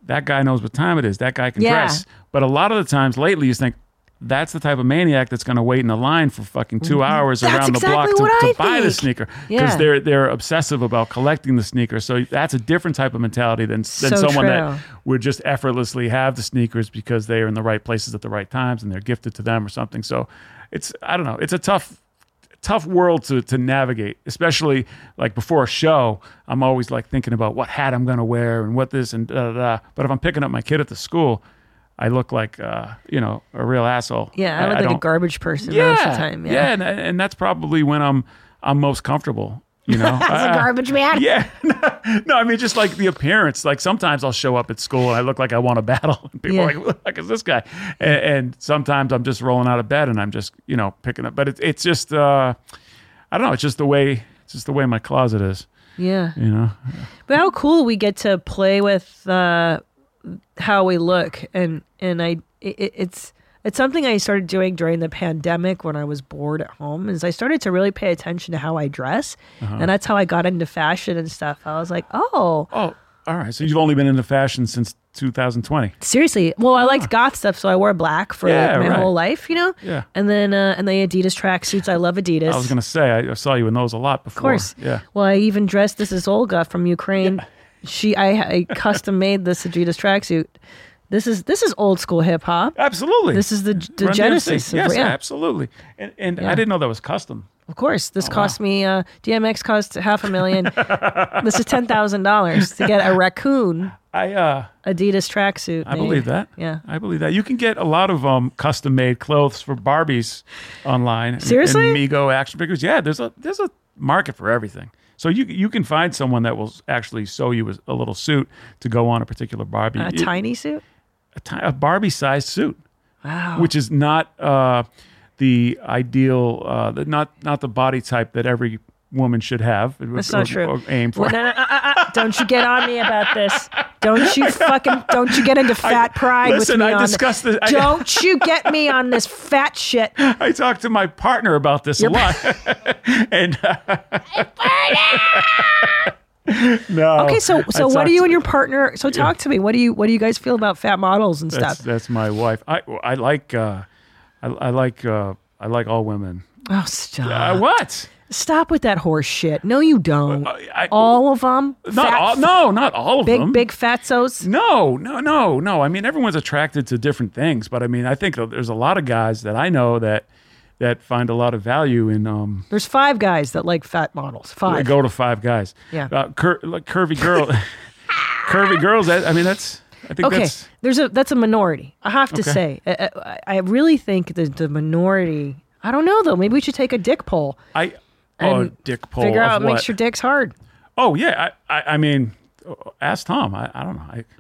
that guy knows what time it is. That guy can Yeah. dress. But a lot of the times lately, you think, that's the type of maniac that's going to wait in a line for fucking two hours That's around the exactly block to, what to I buy the think. sneaker because Yeah. they're they're obsessive about collecting the sneaker. So that's a different type of mentality than than So someone true. that would just effortlessly have the sneakers because they are in the right places at the right times and they're gifted to them or something. So it's I don't know. It's a tough tough world to to navigate, especially like before a show. I'm always like thinking about what hat I'm going to wear and what this and da, da, da. But if I'm picking up my kid at the school, I look like, uh, you know, a real asshole. Yeah, I look like a don't- garbage person yeah, most of the time. Yeah, yeah, and, and that's probably when I'm I'm most comfortable. You know, As a Uh, garbage man. Yeah, no, I mean just like the appearance. Like sometimes I'll show up at school and I look like I want to battle, and people Yeah. are like, "Who the heck is this guy?" And, and sometimes I'm just rolling out of bed and I'm just, you know, picking up. But it's it's just, uh, I don't know. It's just the way it's just the way my closet is. Yeah. You know. But how cool we get to play with uh, how we look, and and I it, it's it's something I started doing during the pandemic when I was bored at home. Is I started to really pay attention to how I dress, Uh-huh. and that's how I got into fashion and stuff. I was like, oh, Oh, all right. So you've only been into fashion since two thousand twenty. seriously. Well, I liked goth stuff, so I wore black for Yeah, my right. whole life, you know. Yeah. And then uh, and the Adidas tracksuits. I love Adidas. I was gonna say I, I saw you in those a lot before. Of course. Yeah. Well, I even dressed. This is Olga from Ukraine. She, I, I custom made this Adidas tracksuit. This is this is old school hip hop. Absolutely. This is the the Run genesis. D M C. of- Yes, yeah, absolutely. And, and Yeah. I didn't know that was custom. of course. This Oh, cost me. Uh, D M X cost half a million. This is ten thousand dollars to get a raccoon I uh, Adidas tracksuit. I made. believe that. Yeah. I believe that. You can get a lot of um, custom made clothes for Barbies online. and- Seriously? And Mego action figures. Yeah, there's a there's a market for everything. So you you can find someone that will actually sew you a, a little suit to go on a particular Barbie. A It- tiny suit. a, ti- a Barbie sized suit. Wow. Which is not uh, the ideal, uh, the, not not the body type that every woman should have. That's or, not true. Or aim for. Well, no, no, uh, uh, uh, don't you get on me about this. Don't you fucking, don't you get into fat pride listen, with me I on discussed this- I- Don't you get me on this fat shit. I talked to my partner about this a lot, and uh, no. Okay, so I so what talked do you to- and your partner? So talk to me. What do you what do you guys feel about fat models and That's, stuff? that's my wife. I I like uh, I, I like uh, I like all women. Oh, stop! Uh, what? Stop with that horse shit. No, you don't. I- all of them. Not all. No, not all of Big them. big fatsos. No, no, no, no. I mean, everyone's attracted to different things, but I mean, I think there's a lot of guys that I know that that find a lot of value in. Um, There's five guys that like fat models. Five. go to five guys. Yeah. uh, cur- like curvy girl, curvy girls. That, I mean, that's. I think Okay, that's. there's a that's a minority. I have to Okay. say, I, I, I really think that the minority. I don't know though. Maybe we should take a dick poll. I. Oh, and dick poll. Figure of out what what? makes your dicks hard. Oh yeah, I, I, I mean, ask Tom. I, I don't know. I,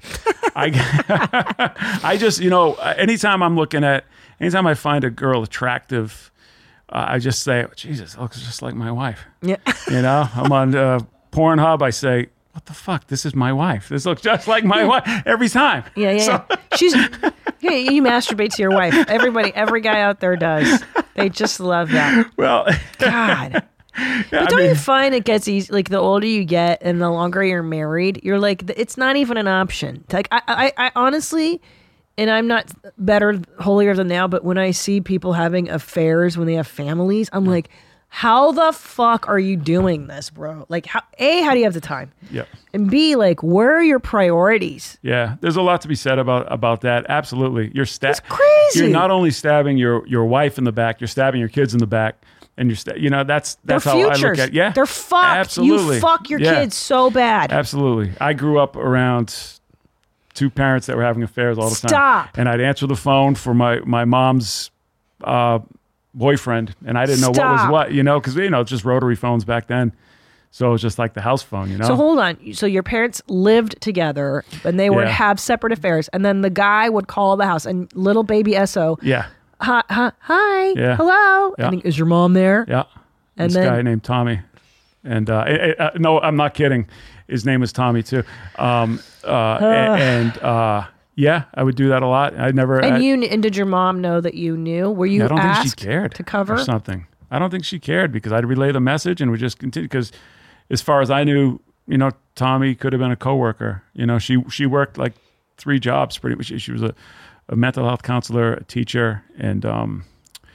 I, I just you know, anytime I'm looking at, anytime I find a girl attractive, uh, I just say, oh, Jesus, looks just like my wife. Yeah. You know, I'm on uh, Pornhub. I say, what the fuck? This is my wife. This looks just like my wife every time. Yeah, yeah. So- yeah. She's yeah, you masturbate to your wife. Everybody, every guy out there does. They just love that. well, God. yeah, But I don't mean, you find it gets easy? Like the older you get and the longer you're married, you're like, it's not even an option. Like I, I, I honestly, and I'm not better, holier than thou, but when I see people having affairs when they have families, I'm like, how the fuck are you doing this, bro? Like, how, A, how do you have the time? yeah. And B, like, where are your priorities? Yeah, there's a lot to be said about about that. Absolutely, you're sta- It's crazy. You're not only stabbing your your wife in the back, you're stabbing your kids in the back, and you're sta- you know that's that's They're how futures. I look at. Yeah, They're fucked. Absolutely, You fuck your Yeah. kids so bad. Absolutely, I grew up around two parents that were having affairs all the time. Stop. And I'd answer the phone for my my mom's uh, boyfriend, and I didn't know what was Stop. what, you know, because you know it's just rotary phones back then. So it was just like the house phone, you know. So hold on. So your parents lived together and they would Yeah. have separate affairs. And then the guy would call the house and little baby S O, yeah, hi, hi, hi Yeah. hello. Yeah. And he, is your mom there? yeah. And this then- guy named Tommy, and uh, eh, eh, uh, no, I'm not kidding. His name is Tommy too. Um, uh, a- and uh, yeah, I would do that a lot. I never. I, And you and did your mom know that you knew? Were you I don't asked think she cared to cover? or something. I don't think she cared because I'd relay the message and would just continue. Because as far as I knew, you know, Tommy could have been a coworker. You know, she she worked like three jobs pretty much. She was a, a mental health counselor, a teacher, and um,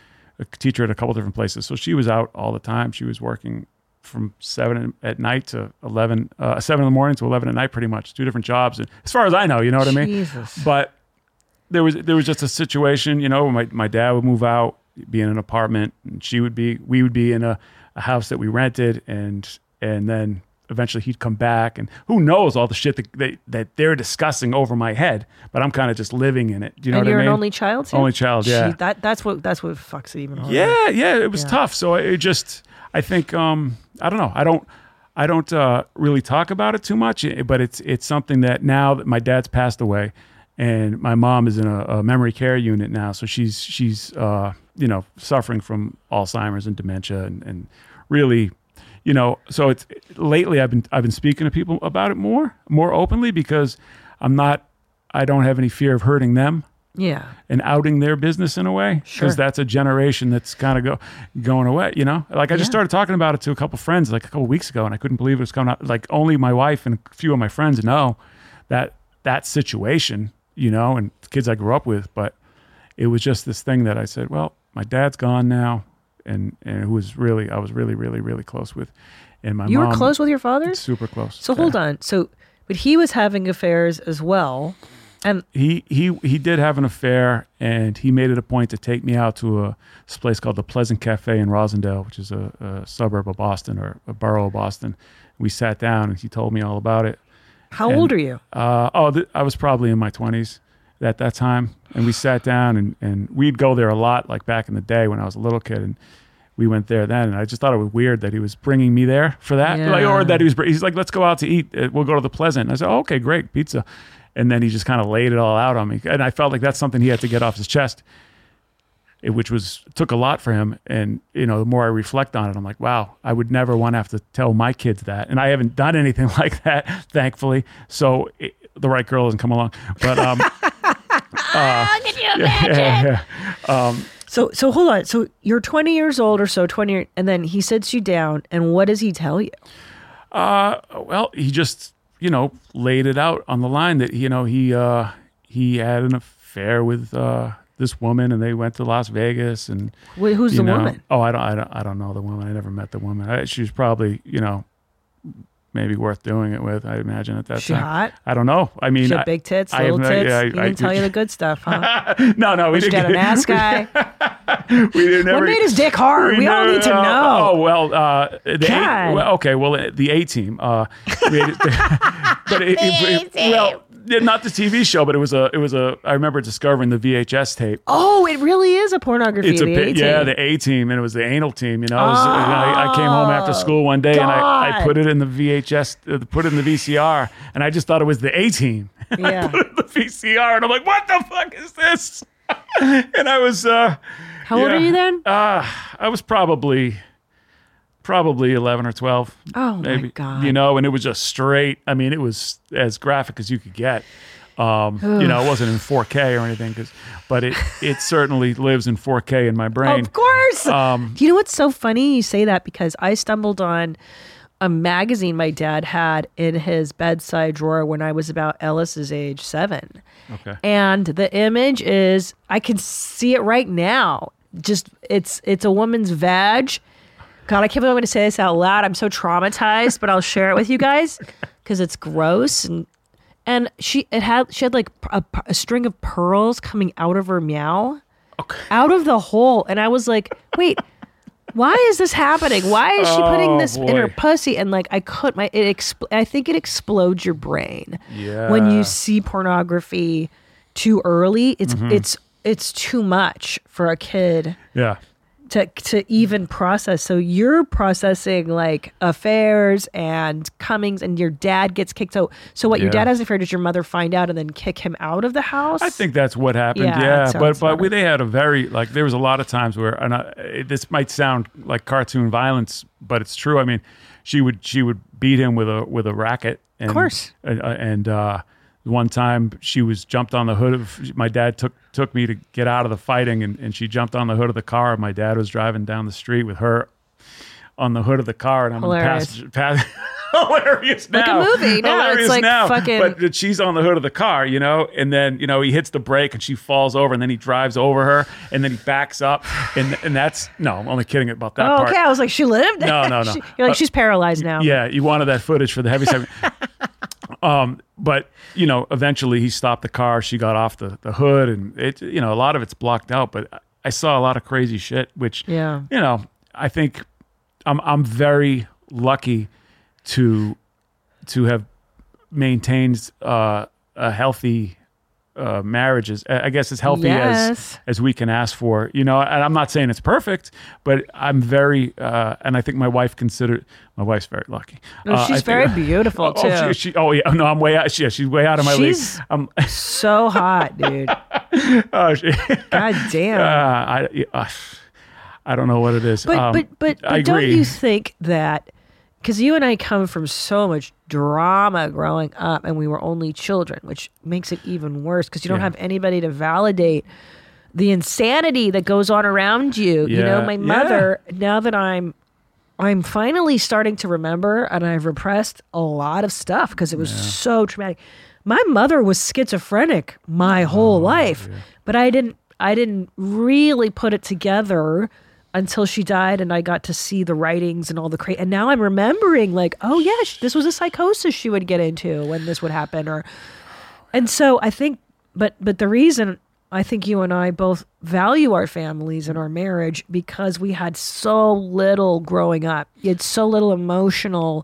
a teacher at a couple different places. So she was out all the time. She was working from seven at night to eleven, uh, seven in the morning to eleven at night, pretty much, two different jobs. And as far as I know, you know what I mean? Jesus. But there was there was just a situation, you know, where my, my dad would move out, be in an apartment, and she would be, we would be in a, a house that we rented, and and then eventually he'd come back, and who knows all the shit that they, that they're discussing over my head, but I'm kind of just living in it. Do you know and what I you're mean? an only child too? Only child, yeah. Gee, that that's what that's what fucks it even harder. Yeah, yeah, it was Yeah. tough. So it just, I think, um, I don't know. I don't, I don't uh, really talk about it too much, but it's it's something that now that my dad's passed away, and my mom is in a, a memory care unit now, so she's she's uh, you know, suffering from Alzheimer's and dementia, and, and really, you know, so it's lately I've been I've been speaking to people about it more more openly, because I'm not, I don't have any fear of hurting them. Yeah. And outing their business in a way, because Sure. that's a generation that's kind of go going away. You know, like I just Yeah. started talking about it to a couple friends like a couple weeks ago, and I couldn't believe it was coming out. Like only my wife and a few of my friends know that that situation. You know, and kids I grew up with, but it was just this thing that I said, well, my dad's gone now, and and who was really I was really really really close with, and my You mom, were close with your father? super close. So hold on. So, but he was having affairs as well, and He he he did have an affair, and he made it a point to take me out to a this place called the Pleasant Cafe in Rosendale, which is a, a suburb of Boston, or a borough of Boston. We sat down, and he told me all about it. how And, old are you? Uh, oh, th- I was probably in my twenties at that time, and we sat down, and, and we'd go there a lot, like back in the day when I was a little kid, and we went there then, and I just thought it was weird that he was bringing me there for that, Yeah. like, or that he was. He's like, let's go out to eat. Uh, We'll go to the Pleasant. And I said, oh, okay, great, pizza. And then he just kind of laid it all out on me, and I felt like that's something he had to get off his chest, it, which was took a lot for him. And you know, the more I reflect on it, I'm like, wow, I would never want to have to tell my kids that, and I haven't done anything like that, thankfully. So it, the right girl hasn't come along, but um, uh, Can you imagine? yeah, yeah. Um, So so hold on. So you're twenty years old or so, twenty, year- and then he sits you down, and what does he tell you? Uh, well, he just, you know, laid it out on the line that, you know, he, uh, he had an affair with, uh, this woman, and they went to Las Vegas, and Wh- Who's you the know, woman? Oh, I don't, I don't, I don't know the woman. I never met the woman. I, she was probably, you know, maybe worth doing it with, I imagine at that She time. hot? I don't know. I mean, She had I- big tits, I have little no- tits. yeah, I- he I- didn't tell you the good stuff, huh? no, no, we Did you didn't get an ass guy? we didn't What never, made his dick hard? We all need to know. Oh well, uh, the God. A, well, okay, well uh, the A Team, uh, we had- but it, it, it- well, yeah, not the T V show, but it was a, it was a. I remember discovering the V H S tape. Oh, it really is a pornography. It's a the pi- A-Team. yeah, the A Team, and it was the anal team. You know, it was, I, I came home after school one day, and I, I God. put it in the V H S, uh, put it in the V C R, and I just thought it was the A Team. Yeah. Put it in the V C R, and I'm like, what the fuck is this? And I was. Uh, How old yeah, are you then? Uh, I was probably, probably eleven or twelve. Oh, my maybe. God. You know, and it was just straight. I mean, it was as graphic as you could get. Um, you know, it wasn't in four K or anything, 'cause, but it it certainly lives in four K in my brain. Of course. Um, Do you know what's so funny? You say that because I stumbled on a magazine my dad had in his bedside drawer when I was about Ellis's age, seven. Okay. And the image is, I can see it right now. Just it's it's a woman's vag. God, I can't believe I'm going to say this out loud. I'm so traumatized, but I'll share it with you guys because it's gross. And and she it had she had like a, a string of pearls coming out of her meow, Okay. out of the hole. And I was like, wait. Why is this happening? Why is she putting Oh, this in her boy. pussy? And like, I could my it. Expl- I think it explodes your brain Yeah. when you see pornography too early. It's Mm-hmm. it's it's too much for a kid Yeah. to to even process. So you're processing like affairs and comings, and your dad gets kicked out. So what? Your Yeah. dad has an affair. Did your mother find out and then kick him out of the house? I think that's what happened. Yeah, Yeah, that but sounds but we, better. they had a very like there was a lot of times where and I, this might sound like cartoon violence, but it's true. I mean, she would she would beat him with a with a racket. And, Of course. And, and uh, one time she was jumped on the hood of my dad took took me to get out of the fighting, and, and she jumped on the hood of the car. My dad was driving down the street with her on the hood of the car, and I'm in the Hilarious. passenger. Pass, hilarious now. Like a movie. No, hilarious it's like now. fucking. But she's on the hood of the car, you know, and then, you know, he hits the brake and she falls over and then he drives over her and then he backs up. And and that's, no, I'm only kidding about that oh, part. okay. I was like, she lived? No, no, no. She, you're like, Uh, she's paralyzed now. Yeah, you wanted that footage for the heavy segment. um, but, you know, eventually he stopped the car. She got off the, the hood and it, you know, a lot of it's blocked out. But I saw a lot of crazy shit, which, Yeah. you know, I think I'm I'm very lucky to to have maintained uh, a healthy uh, marriage, as I guess as healthy Yes. as as we can ask for. You know, and I'm not saying it's perfect, but I'm very uh, and I think my wife considered my wife's very lucky. No, Uh, she's I very think- beautiful, oh, too. She, she, oh yeah, no, I'm way out. She, yeah, she's way out of my She's league. Um, so hot, dude. oh, she, God damn. uh, I uh, I don't know what it is. But Um, but but, I but don't agree. you think that because you and I come from so much drama growing up, and we were only children, which makes it even worse because you don't Yeah. have anybody to validate the insanity that goes on around you. You know, Yeah, my yeah. mother. Now that I'm, I'm finally starting to remember, and I've repressed a lot of stuff because it was so traumatic. My mother was schizophrenic my Oh, whole life, but I didn't. I didn't really put it together until she died, and I got to see the writings and all the crazy. And now I'm remembering, like, oh yeah, sh- this was a psychosis she would get into when this would happen, or. And so I think, but but the reason I think you and I both value our families and our marriage because we had so little growing up. You had so little emotional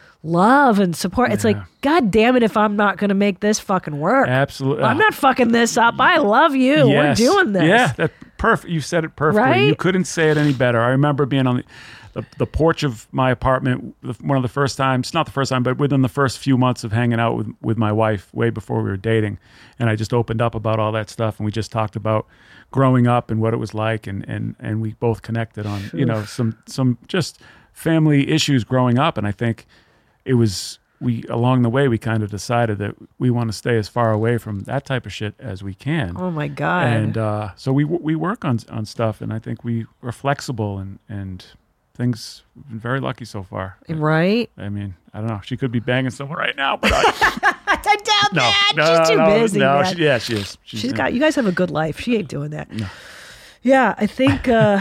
love and support. It's like, God damn it, if I'm not going to make this fucking work. Absolutely. I'm not fucking this up. I love you. Yes. We're doing this. Yeah, that perfect. You said it perfectly. Right? You couldn't say it any better. I remember being on the, the the porch of my apartment the- one of the first times, not the first time, but within the first few months of hanging out with, with my wife, way before we were dating. And I just opened up about all that stuff, and we just talked about growing up and what it was like, and and and we both connected on you know some some just family issues growing up. And I think it was we along the way we kind of decided that we want to stay as far away from that type of shit as we can. Oh my God. And uh, so we we work on on stuff, and I think we are flexible, and and things. We've been very lucky so far. Right? I mean, I don't know. She could be banging someone right now, but I, I doubt no, that. no, She's too no, busy. No, man. she, yeah, she is. She's, She's got, you guys have a good life. She ain't doing that. Yeah, I think, uh,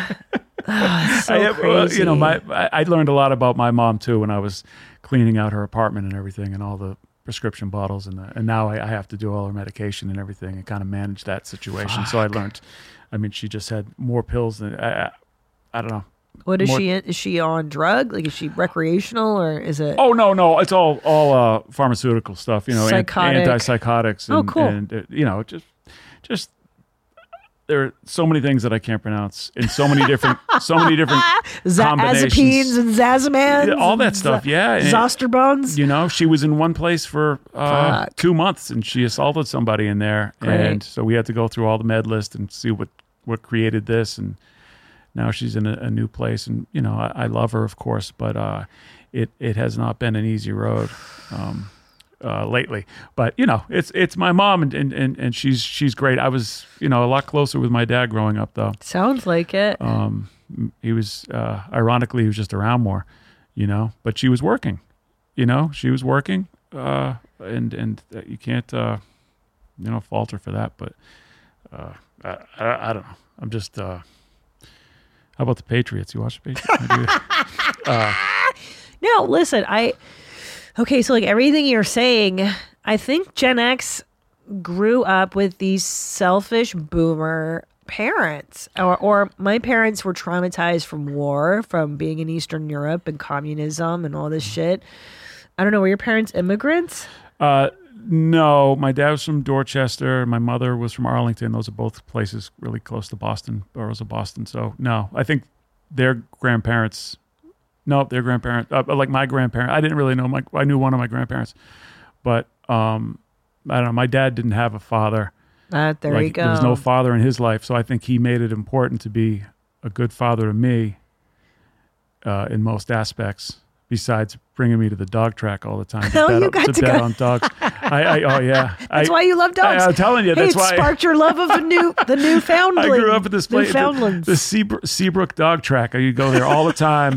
ah, it's so I have, uh, crazy. you know, my I, I learned a lot about my mom too when I was cleaning out her apartment and everything, and all the prescription bottles, and the, and now I, I have to do all her medication and everything, and kind of manage that situation. So I learned. I mean, she just had more pills than I. I, I don't know. What is more- she in? Is she on drug? Like, is she recreational or is it? Oh no, no, it's all all uh, pharmaceutical stuff. You know, an- Psychotic. antipsychotics. And, Oh, cool. And uh, you know, just just there are so many things that I can't pronounce in so many different so many different Za- combinations. Azepines and Zazamans? Yeah, all that and stuff, Za- yeah. And- Zosterbones? You know, she was in one place for uh, Fuck. two months, and she assaulted somebody in there, Great. and so we had to go through all the med list and see what what created this, and now she's in a, a new place, and you know, I, I love her, of course, but uh, it it has not been an easy road um, uh, lately. But you know, it's it's my mom, and, and and and she's she's great. I was you know a lot closer with my dad growing up, though. Sounds like it. Um, he was uh, ironically he was just around more, you know, but she was working, you know, she was working, uh, and and you can't uh, you know fault her for that. But uh, I, I I don't know. I'm just. Uh, How about the Patriots? You watch the Patriots? uh, No, listen, I okay, so like everything you're saying, I think Gen X grew up with these selfish boomer parents. Or or my parents were traumatized from war, from being in Eastern Europe and communism and all this shit. I don't know, were your parents immigrants? uh, no, my dad was from Dorchester. My mother was from Arlington. Those are both places really close to Boston, boroughs of Boston. So no, I think their grandparents. No, their grandparents, uh, like my grandparents. I didn't really know my. I knew one of my grandparents, but um, I don't know. My dad didn't have a father. Uh, there Like, you go. There was no father in his life, so I think he made it important to be a good father to me uh, in most aspects. Besides bringing me to the dog track all the time to Oh, bet, you on- got to to bet go. on dogs. I, I oh yeah, That's I, why you love dogs. I, I'm telling you, hey, that's it why sparked your love of the new the Newfoundland. I grew up at this place, the, Newfoundlands. the Seabrook, Seabrook Dog Track. You go there all the time,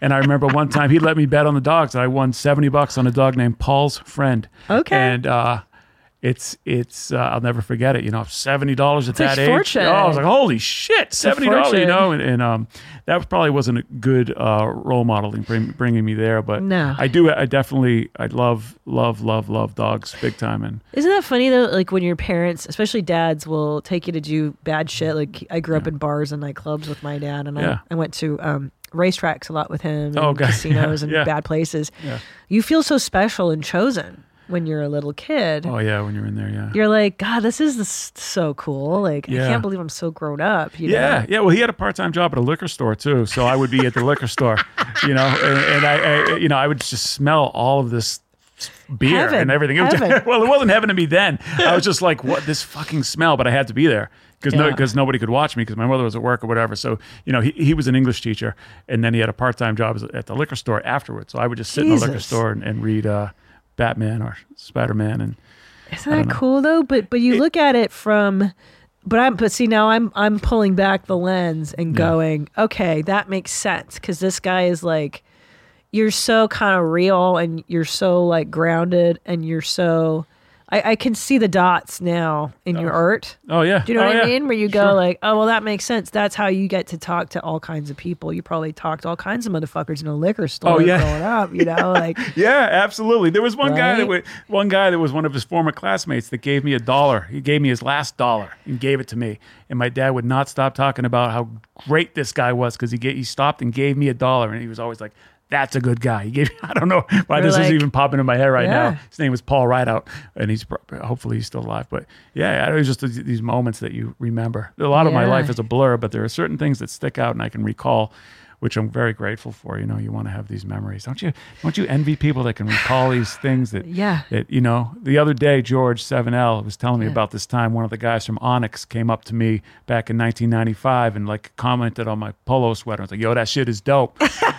And I remember one time he let me bet on the dogs, and I won seventy bucks on a dog named Paul's Friend. Okay. And uh, it's it's uh, I'll never forget it. You know, seventy dollars at It's that a age. fortune. Oh, I was like, holy shit, seventy dollars. You fortune. know, and, and um, that probably wasn't a good uh, role modeling, bring, bringing me there. But No. I do. I definitely. I love, love, love, love dogs big time. And Isn't that funny though? Like when your parents, especially dads, will take you to do bad shit. Like I grew up in bars and nightclubs with my dad, and Yeah. I, I went to um, racetracks a lot with him, and Oh, God. casinos Yeah, and yeah. bad places. Yeah. You feel so special and chosen when you're a little kid. oh yeah, when you're in there, yeah. You're like, God, this is this, so cool. Like, I Yeah. can't believe I'm so grown up. You Yeah, know? yeah. Well, he had a part-time job at a liquor store too, so I would be at the liquor store, you know, and, and I, I, you know, I would just smell all of this beer Heaven. and everything. It was Heaven. well, it wasn't heaven to me then. I was just like, what this fucking smell? But I had to be there because no, Yeah. because nobody could watch me because my mother was at work or whatever. So you know, he he was an English teacher, and then he had a part-time job at the liquor store afterwards. So I would just sit in the liquor Jesus. store and, and read uh, Batman or Spider-Man and. Isn't that cool though? But but you look at it from, but I'm but see now I'm I'm pulling back the lens and Yeah. going, okay, that makes sense because this guy is like, you're so kind of real and you're so like grounded and you're so, I, I can see the dots now in your art. Oh yeah. Do you know Oh, what I yeah. mean? Where you Sure. go like, oh well, that makes sense. That's how you get to talk to all kinds of people. You probably talked to all kinds of motherfuckers in a liquor store Oh, yeah. growing up. You know, like Yeah, absolutely. There was one guy that Right? was, one guy that was one of his former classmates that gave me a dollar. He gave me his last dollar and gave it to me. And my dad would not stop talking about how great this guy was because he ga- he stopped and gave me a dollar, and he was always like, "That's a good guy." He gave. I don't know why You're this like, is even popping in my head right yeah. now. His name was Paul Rideout, and he's pro- hopefully he's still alive. But yeah, it was just th- these moments that you remember. A lot of my Yeah. life is a blur, but there are certain things that stick out and I can recall, which I'm very grateful for. You know, you want to have these memories, don't you? Don't you envy people that can recall these things that, Yeah. that you know? The other day, George seven L was telling me Yeah. about this time. One of the guys from Onyx came up to me back in nineteen ninety-five and like commented on my polo sweater. I was like, "Yo, that shit is dope."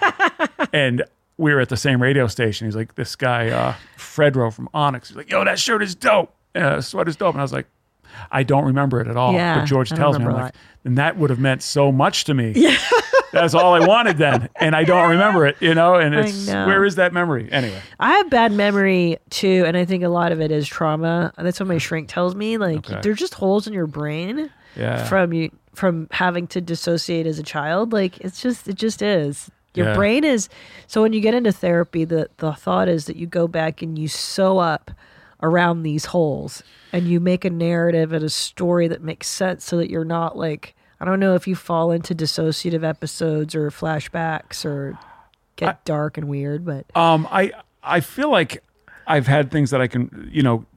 And we were at the same radio station. He's like, this guy, uh, Fredro from Onyx. He's like, "Yo, that shirt is dope. Uh, sweater's dope." And I was like, I don't remember it at all. Yeah, but George I don't tells me, I'm remember like, and that would have meant so much to me. Yeah. That's all I wanted then. And I don't remember it, you know? And I it's, know. where is that memory? Anyway. I have bad memory too, and I think a lot of it is trauma. That's what my shrink tells me. Like Okay. they're just holes in your brain Yeah. from you from having to dissociate as a child. Like it's just it just is. Your Yeah. brain is so when you get into therapy, the the thought is that you go back and you sew up around these holes and you make a narrative and a story that makes sense so that you're not like I don't know if you fall into dissociative episodes or flashbacks or get I- dark and weird, but Um, I I feel like I've had things that I can, you know,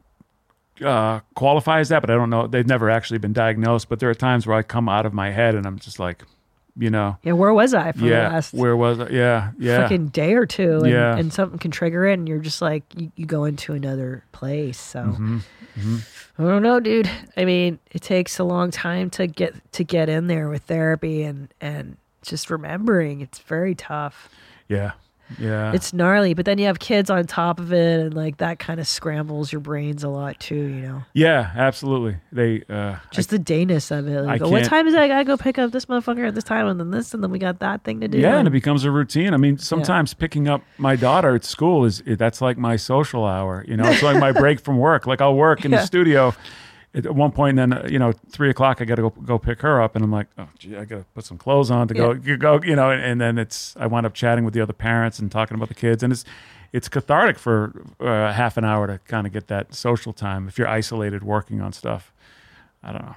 uh, qualify as that, but I don't know. They've never actually been diagnosed. But there are times where I come out of my head and I'm just like, you know, yeah, where was I for yeah, the last where was I? Yeah, yeah, fucking day or two? And, Yeah. and something can trigger it, and you're just like, you, you go into another place. So Mm-hmm. I don't know, dude. I mean, it takes a long time to get to get in there with therapy and and just remembering. It's very tough. yeah, yeah. It's gnarly, but then you have kids on top of it, and like that kind of scrambles your brains a lot too. You know, yeah, absolutely. They uh, just the dayness of it. Like, I oh, what can't- time is it? I gotta go pick up this motherfucker at this time, and then this, and then we got that thing to do. yeah, and it becomes a routine. I mean, sometimes picking up my daughter at school is that's like my social hour. You know, it's like my break from work. Like I'll work in Yeah. the studio at one point, and then uh, you know, three o'clock, I got to go go pick her up, and I'm like, oh, gee, I got to put some clothes on to go, you go, you know, and, and then it's I wind up chatting with the other parents and talking about the kids, and it's it's cathartic for uh, half an hour to kind of get that social time if you're isolated working on stuff. I don't know.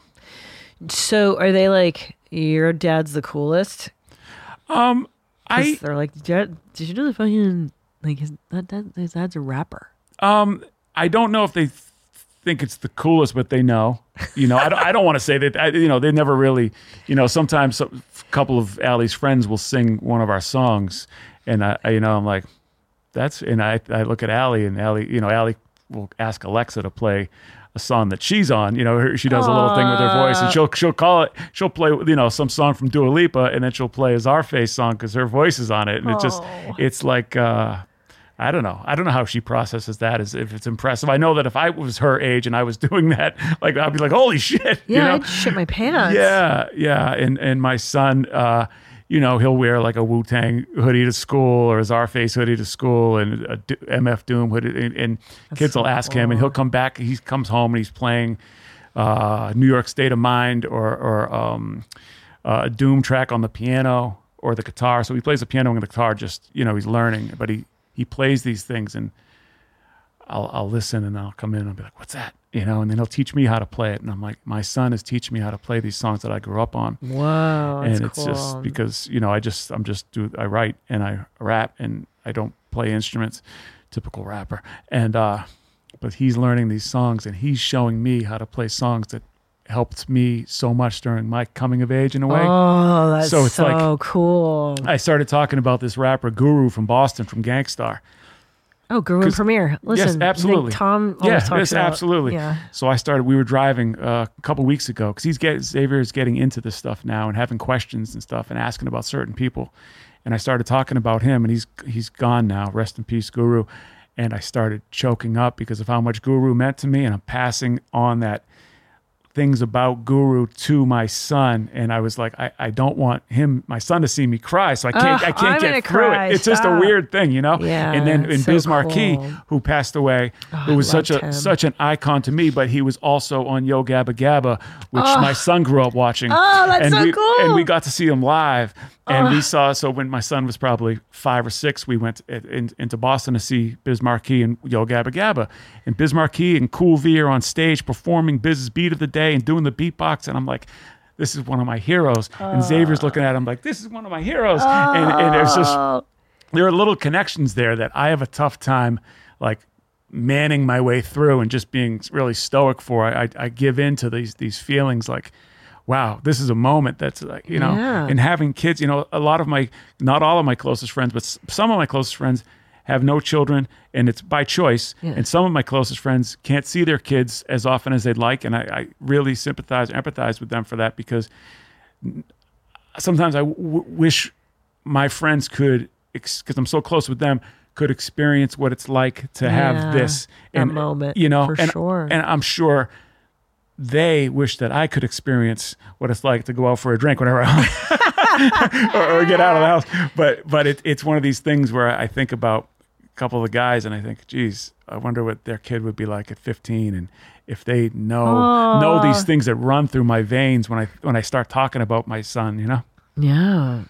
So are they like your dad's the coolest? Um, 'Cause I they're like, did, did you know the fucking like his that, that his dad's a rapper? Um, I don't know if they th- think it's the coolest, but they know. You know, I don't, I don't want to say that. I, you know, they never really. You know, sometimes a couple of Allie's friends will sing one of our songs, and I, I you know, I'm like, that's. And I, I look at Allie, and Allie, you know, Allie will ask Alexa to play a song that she's on. You know, her, she does a little thing with her voice, and she'll she'll call it. She'll play, you know, some song from Dua Lipa, and then she'll play a Czarface song because her voice is on it, and it's just, Oh. it's like. uh I don't know. I don't know how she processes that. As if it's impressive. I know that if I was her age and I was doing that, like I'd be like, "Holy shit!" Yeah, you know? I'd shit my pants. Yeah, yeah. And and my son, uh, you know, he'll wear like a Wu-Tang hoodie to school or a Czarface hoodie to school and a D- M F Doom hoodie. And, and kids so will ask cool. him and he'll come back. He comes home and he's playing uh, New York State of Mind or, or um, uh, a Doom track on the piano or the guitar. So he plays the piano and the guitar, just, you know, he's learning, but he, he plays these things and I'll, I'll listen and I'll come in and I'll be like, what's that? You know, and then he'll teach me how to play it. And I'm like, my son is teaching me how to play these songs that I grew up on. Whoa, that's and it's cool. just because, you know, I just, I'm just do, I write and I rap and I don't play instruments, typical rapper. And, uh, but he's learning these songs and he's showing me how to play songs that helped me so much during my coming of age in a way. Oh, that's so, it's so like, cool. I started talking about this rapper Guru from Boston, from Gangstar. Oh, Guru and Premier. Listen, yes, absolutely. I think Tom always yeah, talks yes, about, absolutely. Yeah. So I started. We were driving uh, a couple weeks ago because he's get Xavier is getting into this stuff now and having questions and stuff and asking about certain people. And I started talking about him, and he's he's gone now. Rest in peace, Guru. And I started choking up because of how much Guru meant to me, and I'm passing on that things about Guru to my son, and I was like, I, I don't want him, my son, to see me cry, so I can't Ugh, I can't I'm get gonna through cry. it. It's just a Stop. weird thing, you know. Yeah, and then in so Biz Markie, cool. who passed away, Oh, who was I such a loved him. such an icon to me, but he was also on Yo Gabba Gabba, which my son grew up watching. Oh, that's and so we, cool. And we got to see him live, and we saw. So when my son was probably five or six, we went in, in, into Boston to see Biz Markie and Yo Gabba Gabba, and Biz Markie and Cool V are on stage performing Biz's beat of the day and doing the beatbox, and I'm like, this is one of my heroes. And Xavier's looking at him like, this is one of my heroes. And, and there's just, there are little connections there that I have a tough time like manning my way through and just being really stoic for. I, I, I give in to these, these feelings like, wow, this is a moment that's like, you know, Yeah. and having kids, you know, a lot of my, not all of my closest friends, but s- some of my closest friends have no children, and it's by choice. Yeah. And some of my closest friends can't see their kids as often as they'd like. And I, I really sympathize, empathize with them for that, because sometimes I w- wish my friends could, because I'm so close with them, could experience what it's like to Yeah, have this that and, moment, you know, for and, sure. and I'm sure they wish that I could experience what it's like to go out for a drink whenever I or, or get out of the house. But but it, it's one of these things where I think about a couple of guys and I think, geez, I wonder what their kid would be like at fifteen, and if they know Aw. know these things that run through my veins when I when I start talking about my son, you know. Yeah.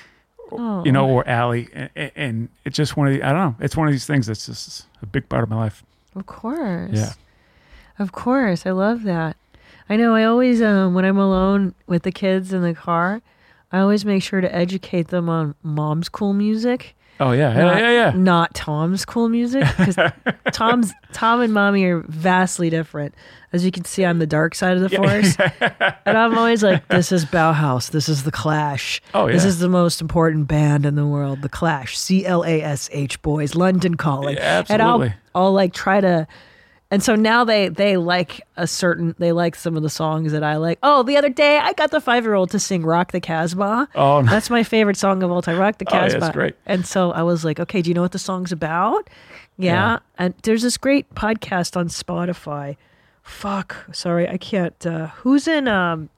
You know, or Allie, and, and it's just one of the, I don't know, it's one of these things that's just a big part of my life. Of course. Yeah. Of course. I love that. I know I always, um, when I'm alone with the kids in the car, I always make sure to educate them on mom's cool music. Oh yeah, yeah, Not, yeah, yeah. not Tom's cool music, because Tom's Tom and Mommy are vastly different. As you can see, I'm the dark side of the force, and I'm always like, "This is Bauhaus. This is the Clash. Oh, yeah. This is the most important band in the world, the Clash. C L A S H boys, London Calling." Yeah, and I'll absolutely. I'll like try to. And so now they they like a certain they like some of the songs that I like. Oh, the other day I got the five year old to sing "Rock the Casbah." Oh, no. That's my favorite song of all time. "Rock the Oh, yeah, Casbah." it's great. And so I was like, okay, do you know what the song's about? Yeah. Yeah. And there's this great podcast on Spotify. Fuck, sorry, I can't. Uh, who's in? Um,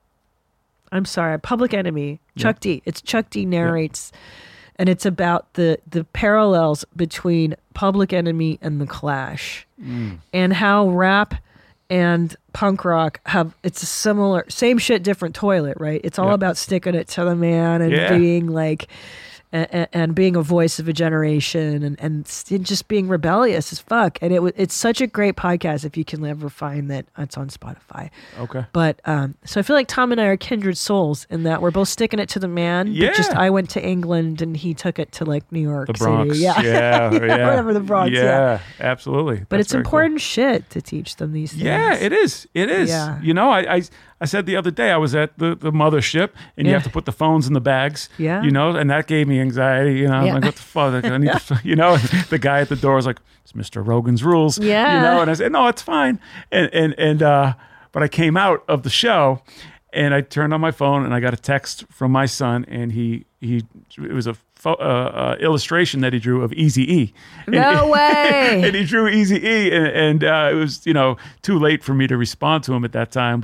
I'm sorry, Public Enemy. Chuck D. It's Chuck D narrates. And it's about the the parallels between Public Enemy and the Clash, Mm. and how rap and punk rock have it's a similar same shit, different toilet, right? It's all Yep. about sticking it to the man and Yeah. being like, and, and being a voice of a generation, and and st- just being rebellious as fuck. And it wa- it's such a great podcast if you can ever find that. It's on Spotify. Okay. But um, so I feel like Tom and I are kindred souls in that we're both sticking it to the man. But just Yeah. I went to England and he took it to like New York The Bronx. City. Yeah. Yeah, Yeah, yeah. whatever the Bronx, Yeah, yeah. absolutely. But That's it's very cool. important shit to teach them these things. Yeah, it is. It is. Yeah. You know, I, I I said the other day I was at the, the mothership, and you Yeah. have to put the phones in the bags. Yeah. You know, and that gave me anxiety. You know, I'm Yeah. like, what the fuck? I need to, you know, the guy at the door was like, "It's Mister Rogan's rules." Yeah. You know, and I said, "No, it's fine." And and and uh, but I came out of the show, and I turned on my phone, and I got a text from my son, and he he it was a pho- uh, uh, illustration that he drew of Eazy-E. No way. And he drew Eazy-E, and, and uh, it was, you know, too late for me to respond to him at that time, but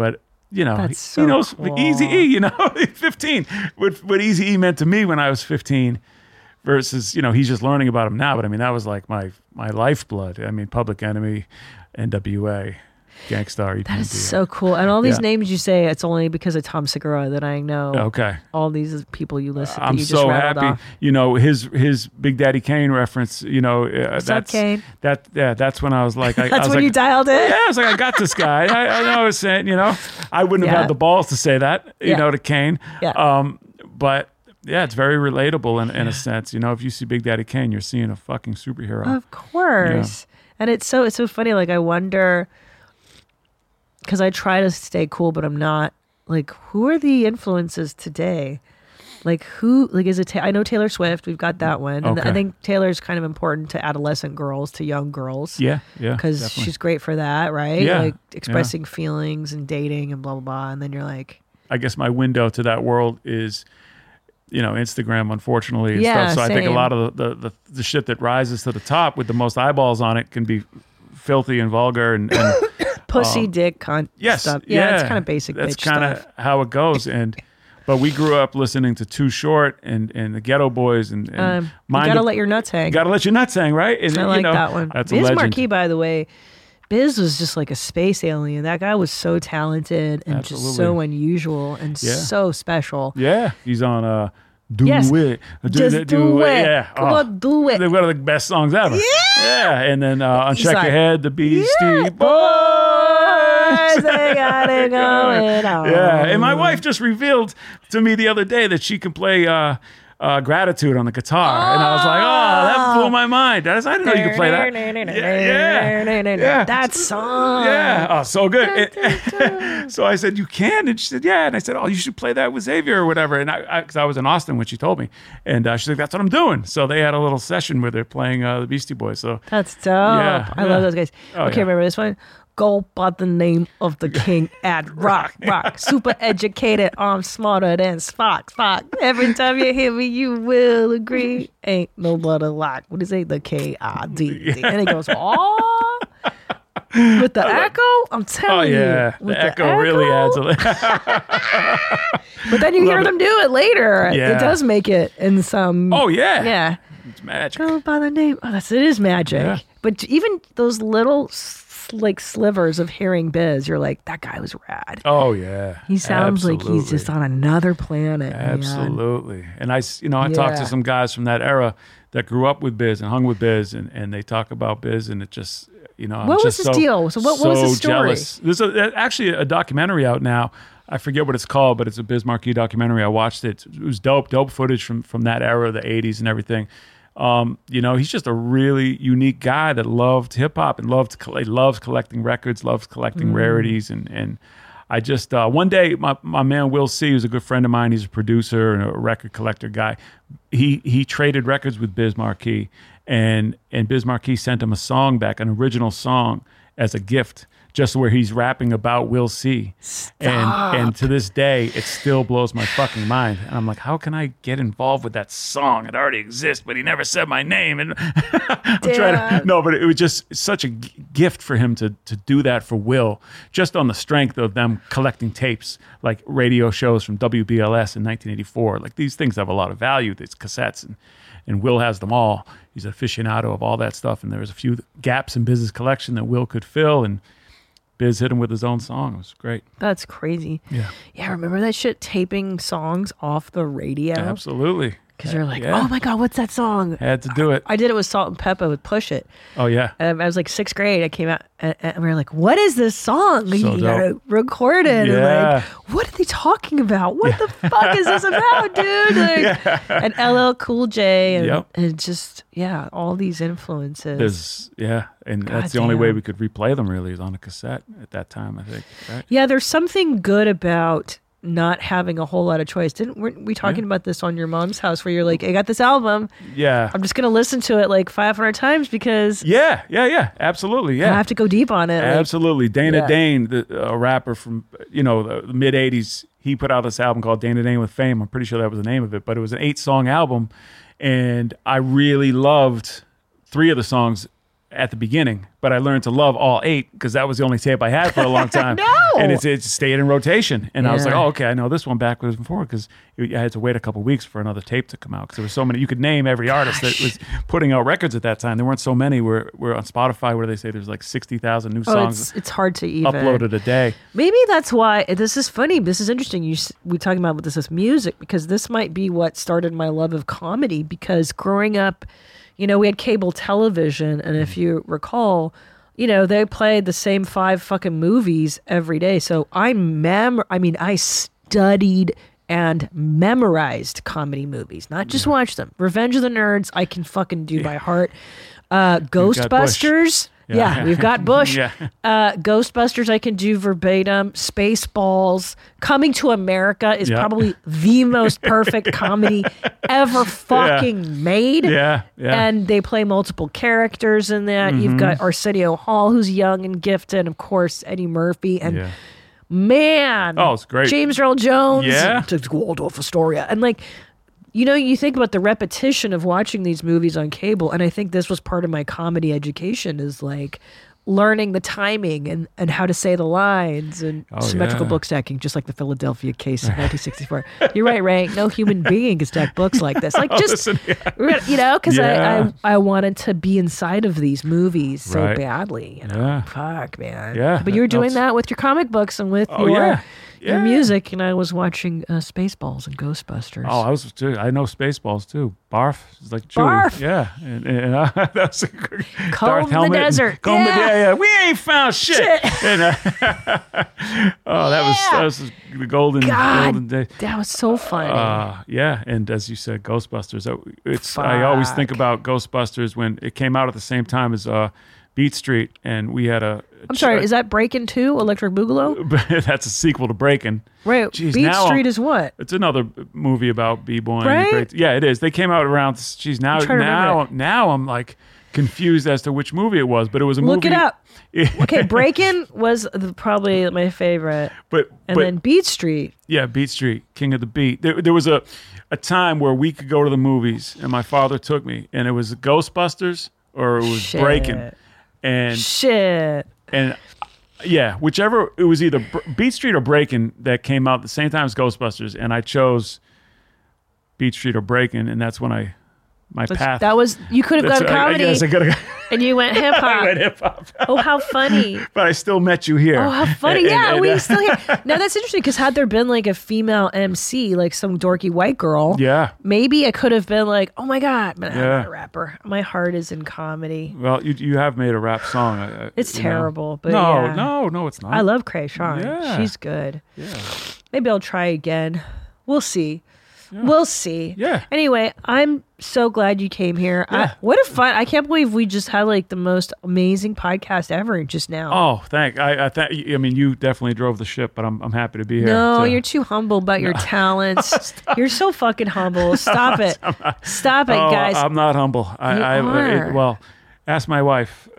you know, That's so he knows cool. Easy-E, you know, fifteen. What, what Easy-E meant to me when I was fifteen versus, you know, he's just learning about him now. But I mean, that was like my my lifeblood. I mean, Public Enemy, N W A, Gangstar. E P M D. That is so cool. And all these Yeah. names you say, it's only because of Tom Segura that I know. Okay. All these people you listen to. I'm you just so rattled happy. off. You know, his his Big Daddy Kane reference, you know, uh, What's up, that's Kane? that yeah, that's when I was like I, I That's was when like, you dialed in? Yeah, I was like, I got this guy. I, I know I was saying, you know, I wouldn't have Yeah. had the balls to say that, you Yeah. know, to Kane. Yeah. Um, but yeah, it's very relatable in, in a sense. You know, if you see Big Daddy Kane, you're seeing a fucking superhero. Of course. And it's so it's so funny. Like I wonder, because I try to stay cool, but I'm not. Like, who are the influences today? Like who? Like is it? Ta- I know Taylor Swift. We've got that one, and Okay. I think Taylor's kind of important to adolescent girls, to young girls. Yeah, yeah, because definitely. she's great for that, right? Yeah, like yeah. expressing feelings and dating and blah blah blah. And then you're like, I guess my window to that world is, you know, Instagram, unfortunately, and Yeah, stuff. So I think a same. lot of the, the, the, the shit that rises to the top with the most eyeballs on it can be filthy and vulgar and, and pussy, um, dick, cunt yes, stuff. Yeah, yeah, it's kind of basic That's bitch kind of stuff. how it goes. And but we grew up listening to Too Short and, and the Ghetto Boys and, and Um, you Mind gotta of- let your nuts hang. Gotta let your nuts hang, right? And, I you like know, that one. That's a Biz legend. Marquee, by the way, Biz was just like a space alien. That guy was so talented and just so Absolutely. unusual and Yeah. so special. Yeah, he's on uh, Do Yes. It. Just do it. Yeah. Come Oh, on, do it. They're one of the best songs ever. Yeah. Yeah. And then uh, on He's Check like, Your Head, the Beastie Yeah, Boys. they got it going on. Yeah. And my wife just revealed to me the other day that she can play uh, uh, Gratitude on the guitar. And I was like, oh, that blew my mind. I, was, I didn't know you could play that. Yeah. Yeah. Yeah. That song. Yeah. Oh, so good. And- so I said, you can? And she said, yeah. And I said, oh, you should play that with Xavier or whatever. And I, because I, I was in Austin when she told me. And uh, she's like, that's what I'm doing. So they had a little session with her playing uh, the Beastie Boys. So That's dope. Yeah, I yeah. love those guys. Oh, okay, yeah. remember this one? Go by the name of the king at rock, rock. Super educated, I'm smarter than Spock, Spock. Every time you hear me, you will agree. Ain't nobody like, what is it? The K I D D. And it goes, oh. With the echo, I'm Oh, telling yeah. you. with The echo really adds a little. But then you hear Love it. them do it later. Yeah. It does make it in some. Oh, yeah. Yeah. It's magic. Go by the name. Oh, that's it is magic. Yeah. But even those little s- like slivers of hearing Biz, you're like, that guy was rad. Oh, yeah. He sounds like he's just Absolutely. on another planet. man. Absolutely. And I, s- you know, I talked Yeah. to some guys from that era that grew up with Biz and hung with Biz, and, and they talk about Biz, and it just, you know, I'm What was just his so, deal? So what- what was so his story? jealous. There's a, actually a documentary out now. I forget what it's called, but it's a Biz Marquee documentary. I watched it. It was dope, dope footage from from that era, the eighties and everything. Um, you know, he's just a really unique guy that loved hip hop and loved coll- loves collecting records, loves collecting Mm. rarities, and and I just uh, one day my my man Will C, who's a good friend of mine, he's a producer and a record collector guy. He he traded records with Biz Marquee, and and Biz Marquee sent him a song back, an original song, as a gift. Just where he's rapping about Will C. And and to this day, it still blows my fucking mind. And I'm like, how can I get involved with that song? It already exists, but he never said my name. And I'm trying to, Damn. no, but it was just such a g- gift for him to to do that for Will, just on the strength of them collecting tapes, like radio shows from W B L S in nineteen eighty-four. Like these things have a lot of value. These cassettes, and and Will has them all. He's an aficionado of all that stuff. And there was a few gaps in Biz's collection that Will could fill, and Biz hit him with his own song. It was great. That's crazy. Yeah. Yeah, remember that shit? Taping songs off the radio? Absolutely. Because you're like, Yeah. oh my God, what's that song? Had to do it. I did it with Salt and Pepper with Push It. Oh, yeah. Um, I was like sixth grade. I came out and, and we were like, what is this song? So you gotta dope. record it. And Yeah. like, what are they talking about? What the fuck is this about, dude? Like, And L L Cool J and, Yep. and just, yeah, all these influences. There's, yeah. And that's the only Goddamn. way we could replay them, really, is on a cassette at that time, I think. Right? Yeah, there's something good about not having a whole lot of choice. Didn't weren't we talking about this on your mom's house where you're like, I got this album. Yeah. I'm just gonna listen to it like five hundred times because Yeah, yeah, yeah. Absolutely, I yeah. have to go deep on it. Like, Absolutely. Dana Yeah. Dane, the, a rapper from, you know, the, the mid eighties, he put out this album called Dana Dane with Fame. I'm pretty sure that was the name of it, but it was an eight-song album, and I really loved three of the songs at the beginning, but I learned to love all eight because that was the only tape I had for a long time. No! And it's it stayed in rotation. And I was like, Yeah. oh, okay, I know this one backwards and forward because I had to wait a couple weeks for another tape to come out because there were so many. You could name every artist that was putting out records at that time. There weren't so many. We're, we're on Spotify where they say there's like sixty thousand new Oh, songs it's, it's hard to even uploaded a day. Maybe that's why this is funny. This is interesting. You s- we talking about this as music because this might be what started my love of comedy. Because growing up, you know, we had cable television, and if you recall, you know, they played the same five fucking movies every day. So I mem, I mean, I studied and memorized comedy movies, not just watch them. Revenge of the Nerds, I can fucking do by heart. Uh, Ghostbusters. Yeah. Yeah, we've got Bush. Yeah. Uh, Ghostbusters, I can do verbatim. Spaceballs. Coming to America is Yeah. probably the most perfect comedy ever fucking made. Yeah, yeah. And they play multiple characters in that. You've got Arsenio Hall, who's young and gifted. Of course, Eddie Murphy. And Yeah. man. Oh, it's great. James Earl Jones. Yeah. To Waldorf Astoria. And like, you know, you think about the repetition of watching these movies on cable, and I think this was part of my comedy education is like learning the timing and, and how to say the lines and Oh, symmetrical yeah. book stacking, just like the Philadelphia case in nineteen sixty-four. You're right, Ray. No human being can stack books like this. Like just, Listen, yeah. you know, because Yeah. I, I, I wanted to be inside of these movies so Right. badly. You know? Yeah. Fuck, man. Yeah, But you were that- doing that's- that with your comic books and with Oh, your, yeah. your Yeah. music, and I was watching uh, Spaceballs and Ghostbusters. Oh, I was too. I know Spaceballs too. Barf is like Chewie. Barf. Yeah, and, and uh, that's a good. Comb Darth the Helmet and- desert. Comb the Yeah. yeah, yeah. We ain't found shit. And, uh, oh, that was that was the golden God, golden day. that was so funny. Uh, yeah, and as you said, Ghostbusters. uh, It's I always think Fuck. about Ghostbusters when it came out at the same time as uh, Beat Street, and we had a. I'm sorry, is that Breakin' two, Electric Boogaloo? That's a sequel to Breakin'. Right, Jeez, Beat now Street I'm- is what? It's another movie about b-boying. Right? Great- Yeah, it is. They came out around. Geez, now trying to now remember now I'm like confused as to which movie it was, but it was a Look movie. it up. Okay, Breakin' was the, probably my favorite. But And but then Beat Street. yeah, Beat Street, King of the Beat. There, there was a a time where we could go to the movies, and my father took me, and it was Ghostbusters or it was Shit. Breakin', and Shit. and yeah, whichever it was either Br- Beat Street or Breakin' that came out at the same time as Ghostbusters, and I chose Beat Street or Breakin', and that's when I my That's- path. That was, you could have that's- gone I- I comedy guess I gotta, and you went hip I went hop. hip hop, Oh, how funny. but I still met you here. Oh, how funny. And- Yeah, and, we uh, still here. Now, that's interesting because had there been like a female M C, like some dorky white girl, Yeah. maybe I could have been like, oh my God, but I'm Yeah. not a rapper. My heart is in comedy. Well, you you have made a rap song. I- I- It's you know. terrible, but no, yeah. no, no, it's not. I love Cray Sean. Yeah. She's good. Yeah. Maybe I'll try again. We'll see. We'll see. Yeah. Anyway, I'm so glad you came here. I, Yeah. what a fun! I can't believe we just had like the most amazing podcast ever just now. Oh, thank. I I, th- I mean, you definitely drove the ship, but I'm I'm happy to be here. No, to- you're too humble about your talents. You're so fucking humble. Stop it. Stop it, Oh, guys. I'm not humble. I, You I are. It, well, ask my wife.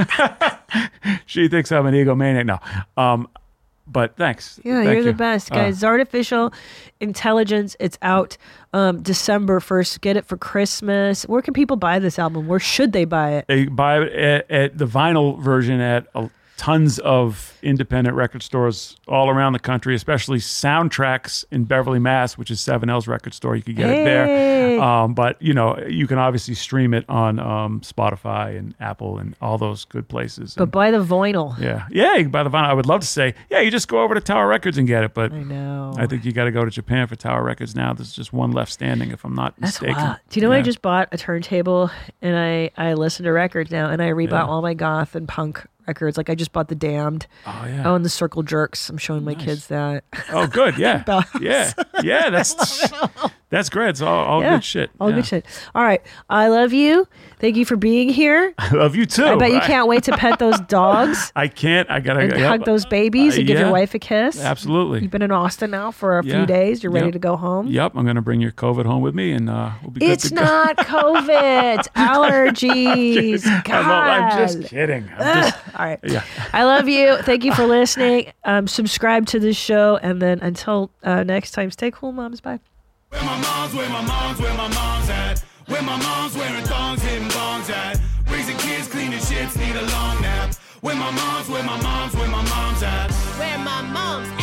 She thinks I'm an egomaniac. No, um, but thanks. Yeah, Thank you're you. the best, Uh, guys. Artificial Intelligence. It's out um, December first. Get it for Christmas. Where can people buy this album? Where should they buy it? They buy it at, at the vinyl version at uh, tons of independent record stores all around the country, especially Soundtracks in Beverly, Mass, which is seven L's record store. You can get it there. Hey. Um, but, you know, you can obviously stream it on um, Spotify and Apple and all those good places. But And, buy the vinyl. yeah. Yeah, you can buy the vinyl. I would love to say, yeah, you just go over to Tower Records and get it. But I know. I think you got to go to Japan for Tower Records now. There's just one left standing, if I'm not That's mistaken. wild. Do you know I Yeah. just bought a turntable and I I listen to records now and I rebought Yeah. all my goth and punk records. Like I just bought the Damned. Oh, yeah. Oh, and the Circle Jerks. I'm showing my kids that. Oh, good. Yeah. Bells. yeah. Yeah. That's that's great. It's all, all Yeah, good shit. All Yeah. good shit. All right. I love you. Thank you for being here. I love you too. I bet you I- can't wait to pet those dogs I can't. I gotta and yep. hug those babies Uh, and give yeah. your wife a kiss. Absolutely. You've been in Austin now for a Yeah. few days. You're ready Yep. to go home. Yep. I'm gonna bring your COVID home with me, and uh, we'll be good It's to go. not COVID. It's allergies. God. I'm, I'm just kidding. I'm just, All right. yeah. I love you. Thank you for listening. Um, subscribe to this show. And then until uh, next time, stay cool, moms. Bye. Where my mom's, where my mom's, where my mom's at. Where my mom's wearing thongs, hitting bongs at. Raising kids, cleaning shits, need a long nap. Where my mom's, where my mom's, where my mom's at. Where my mom's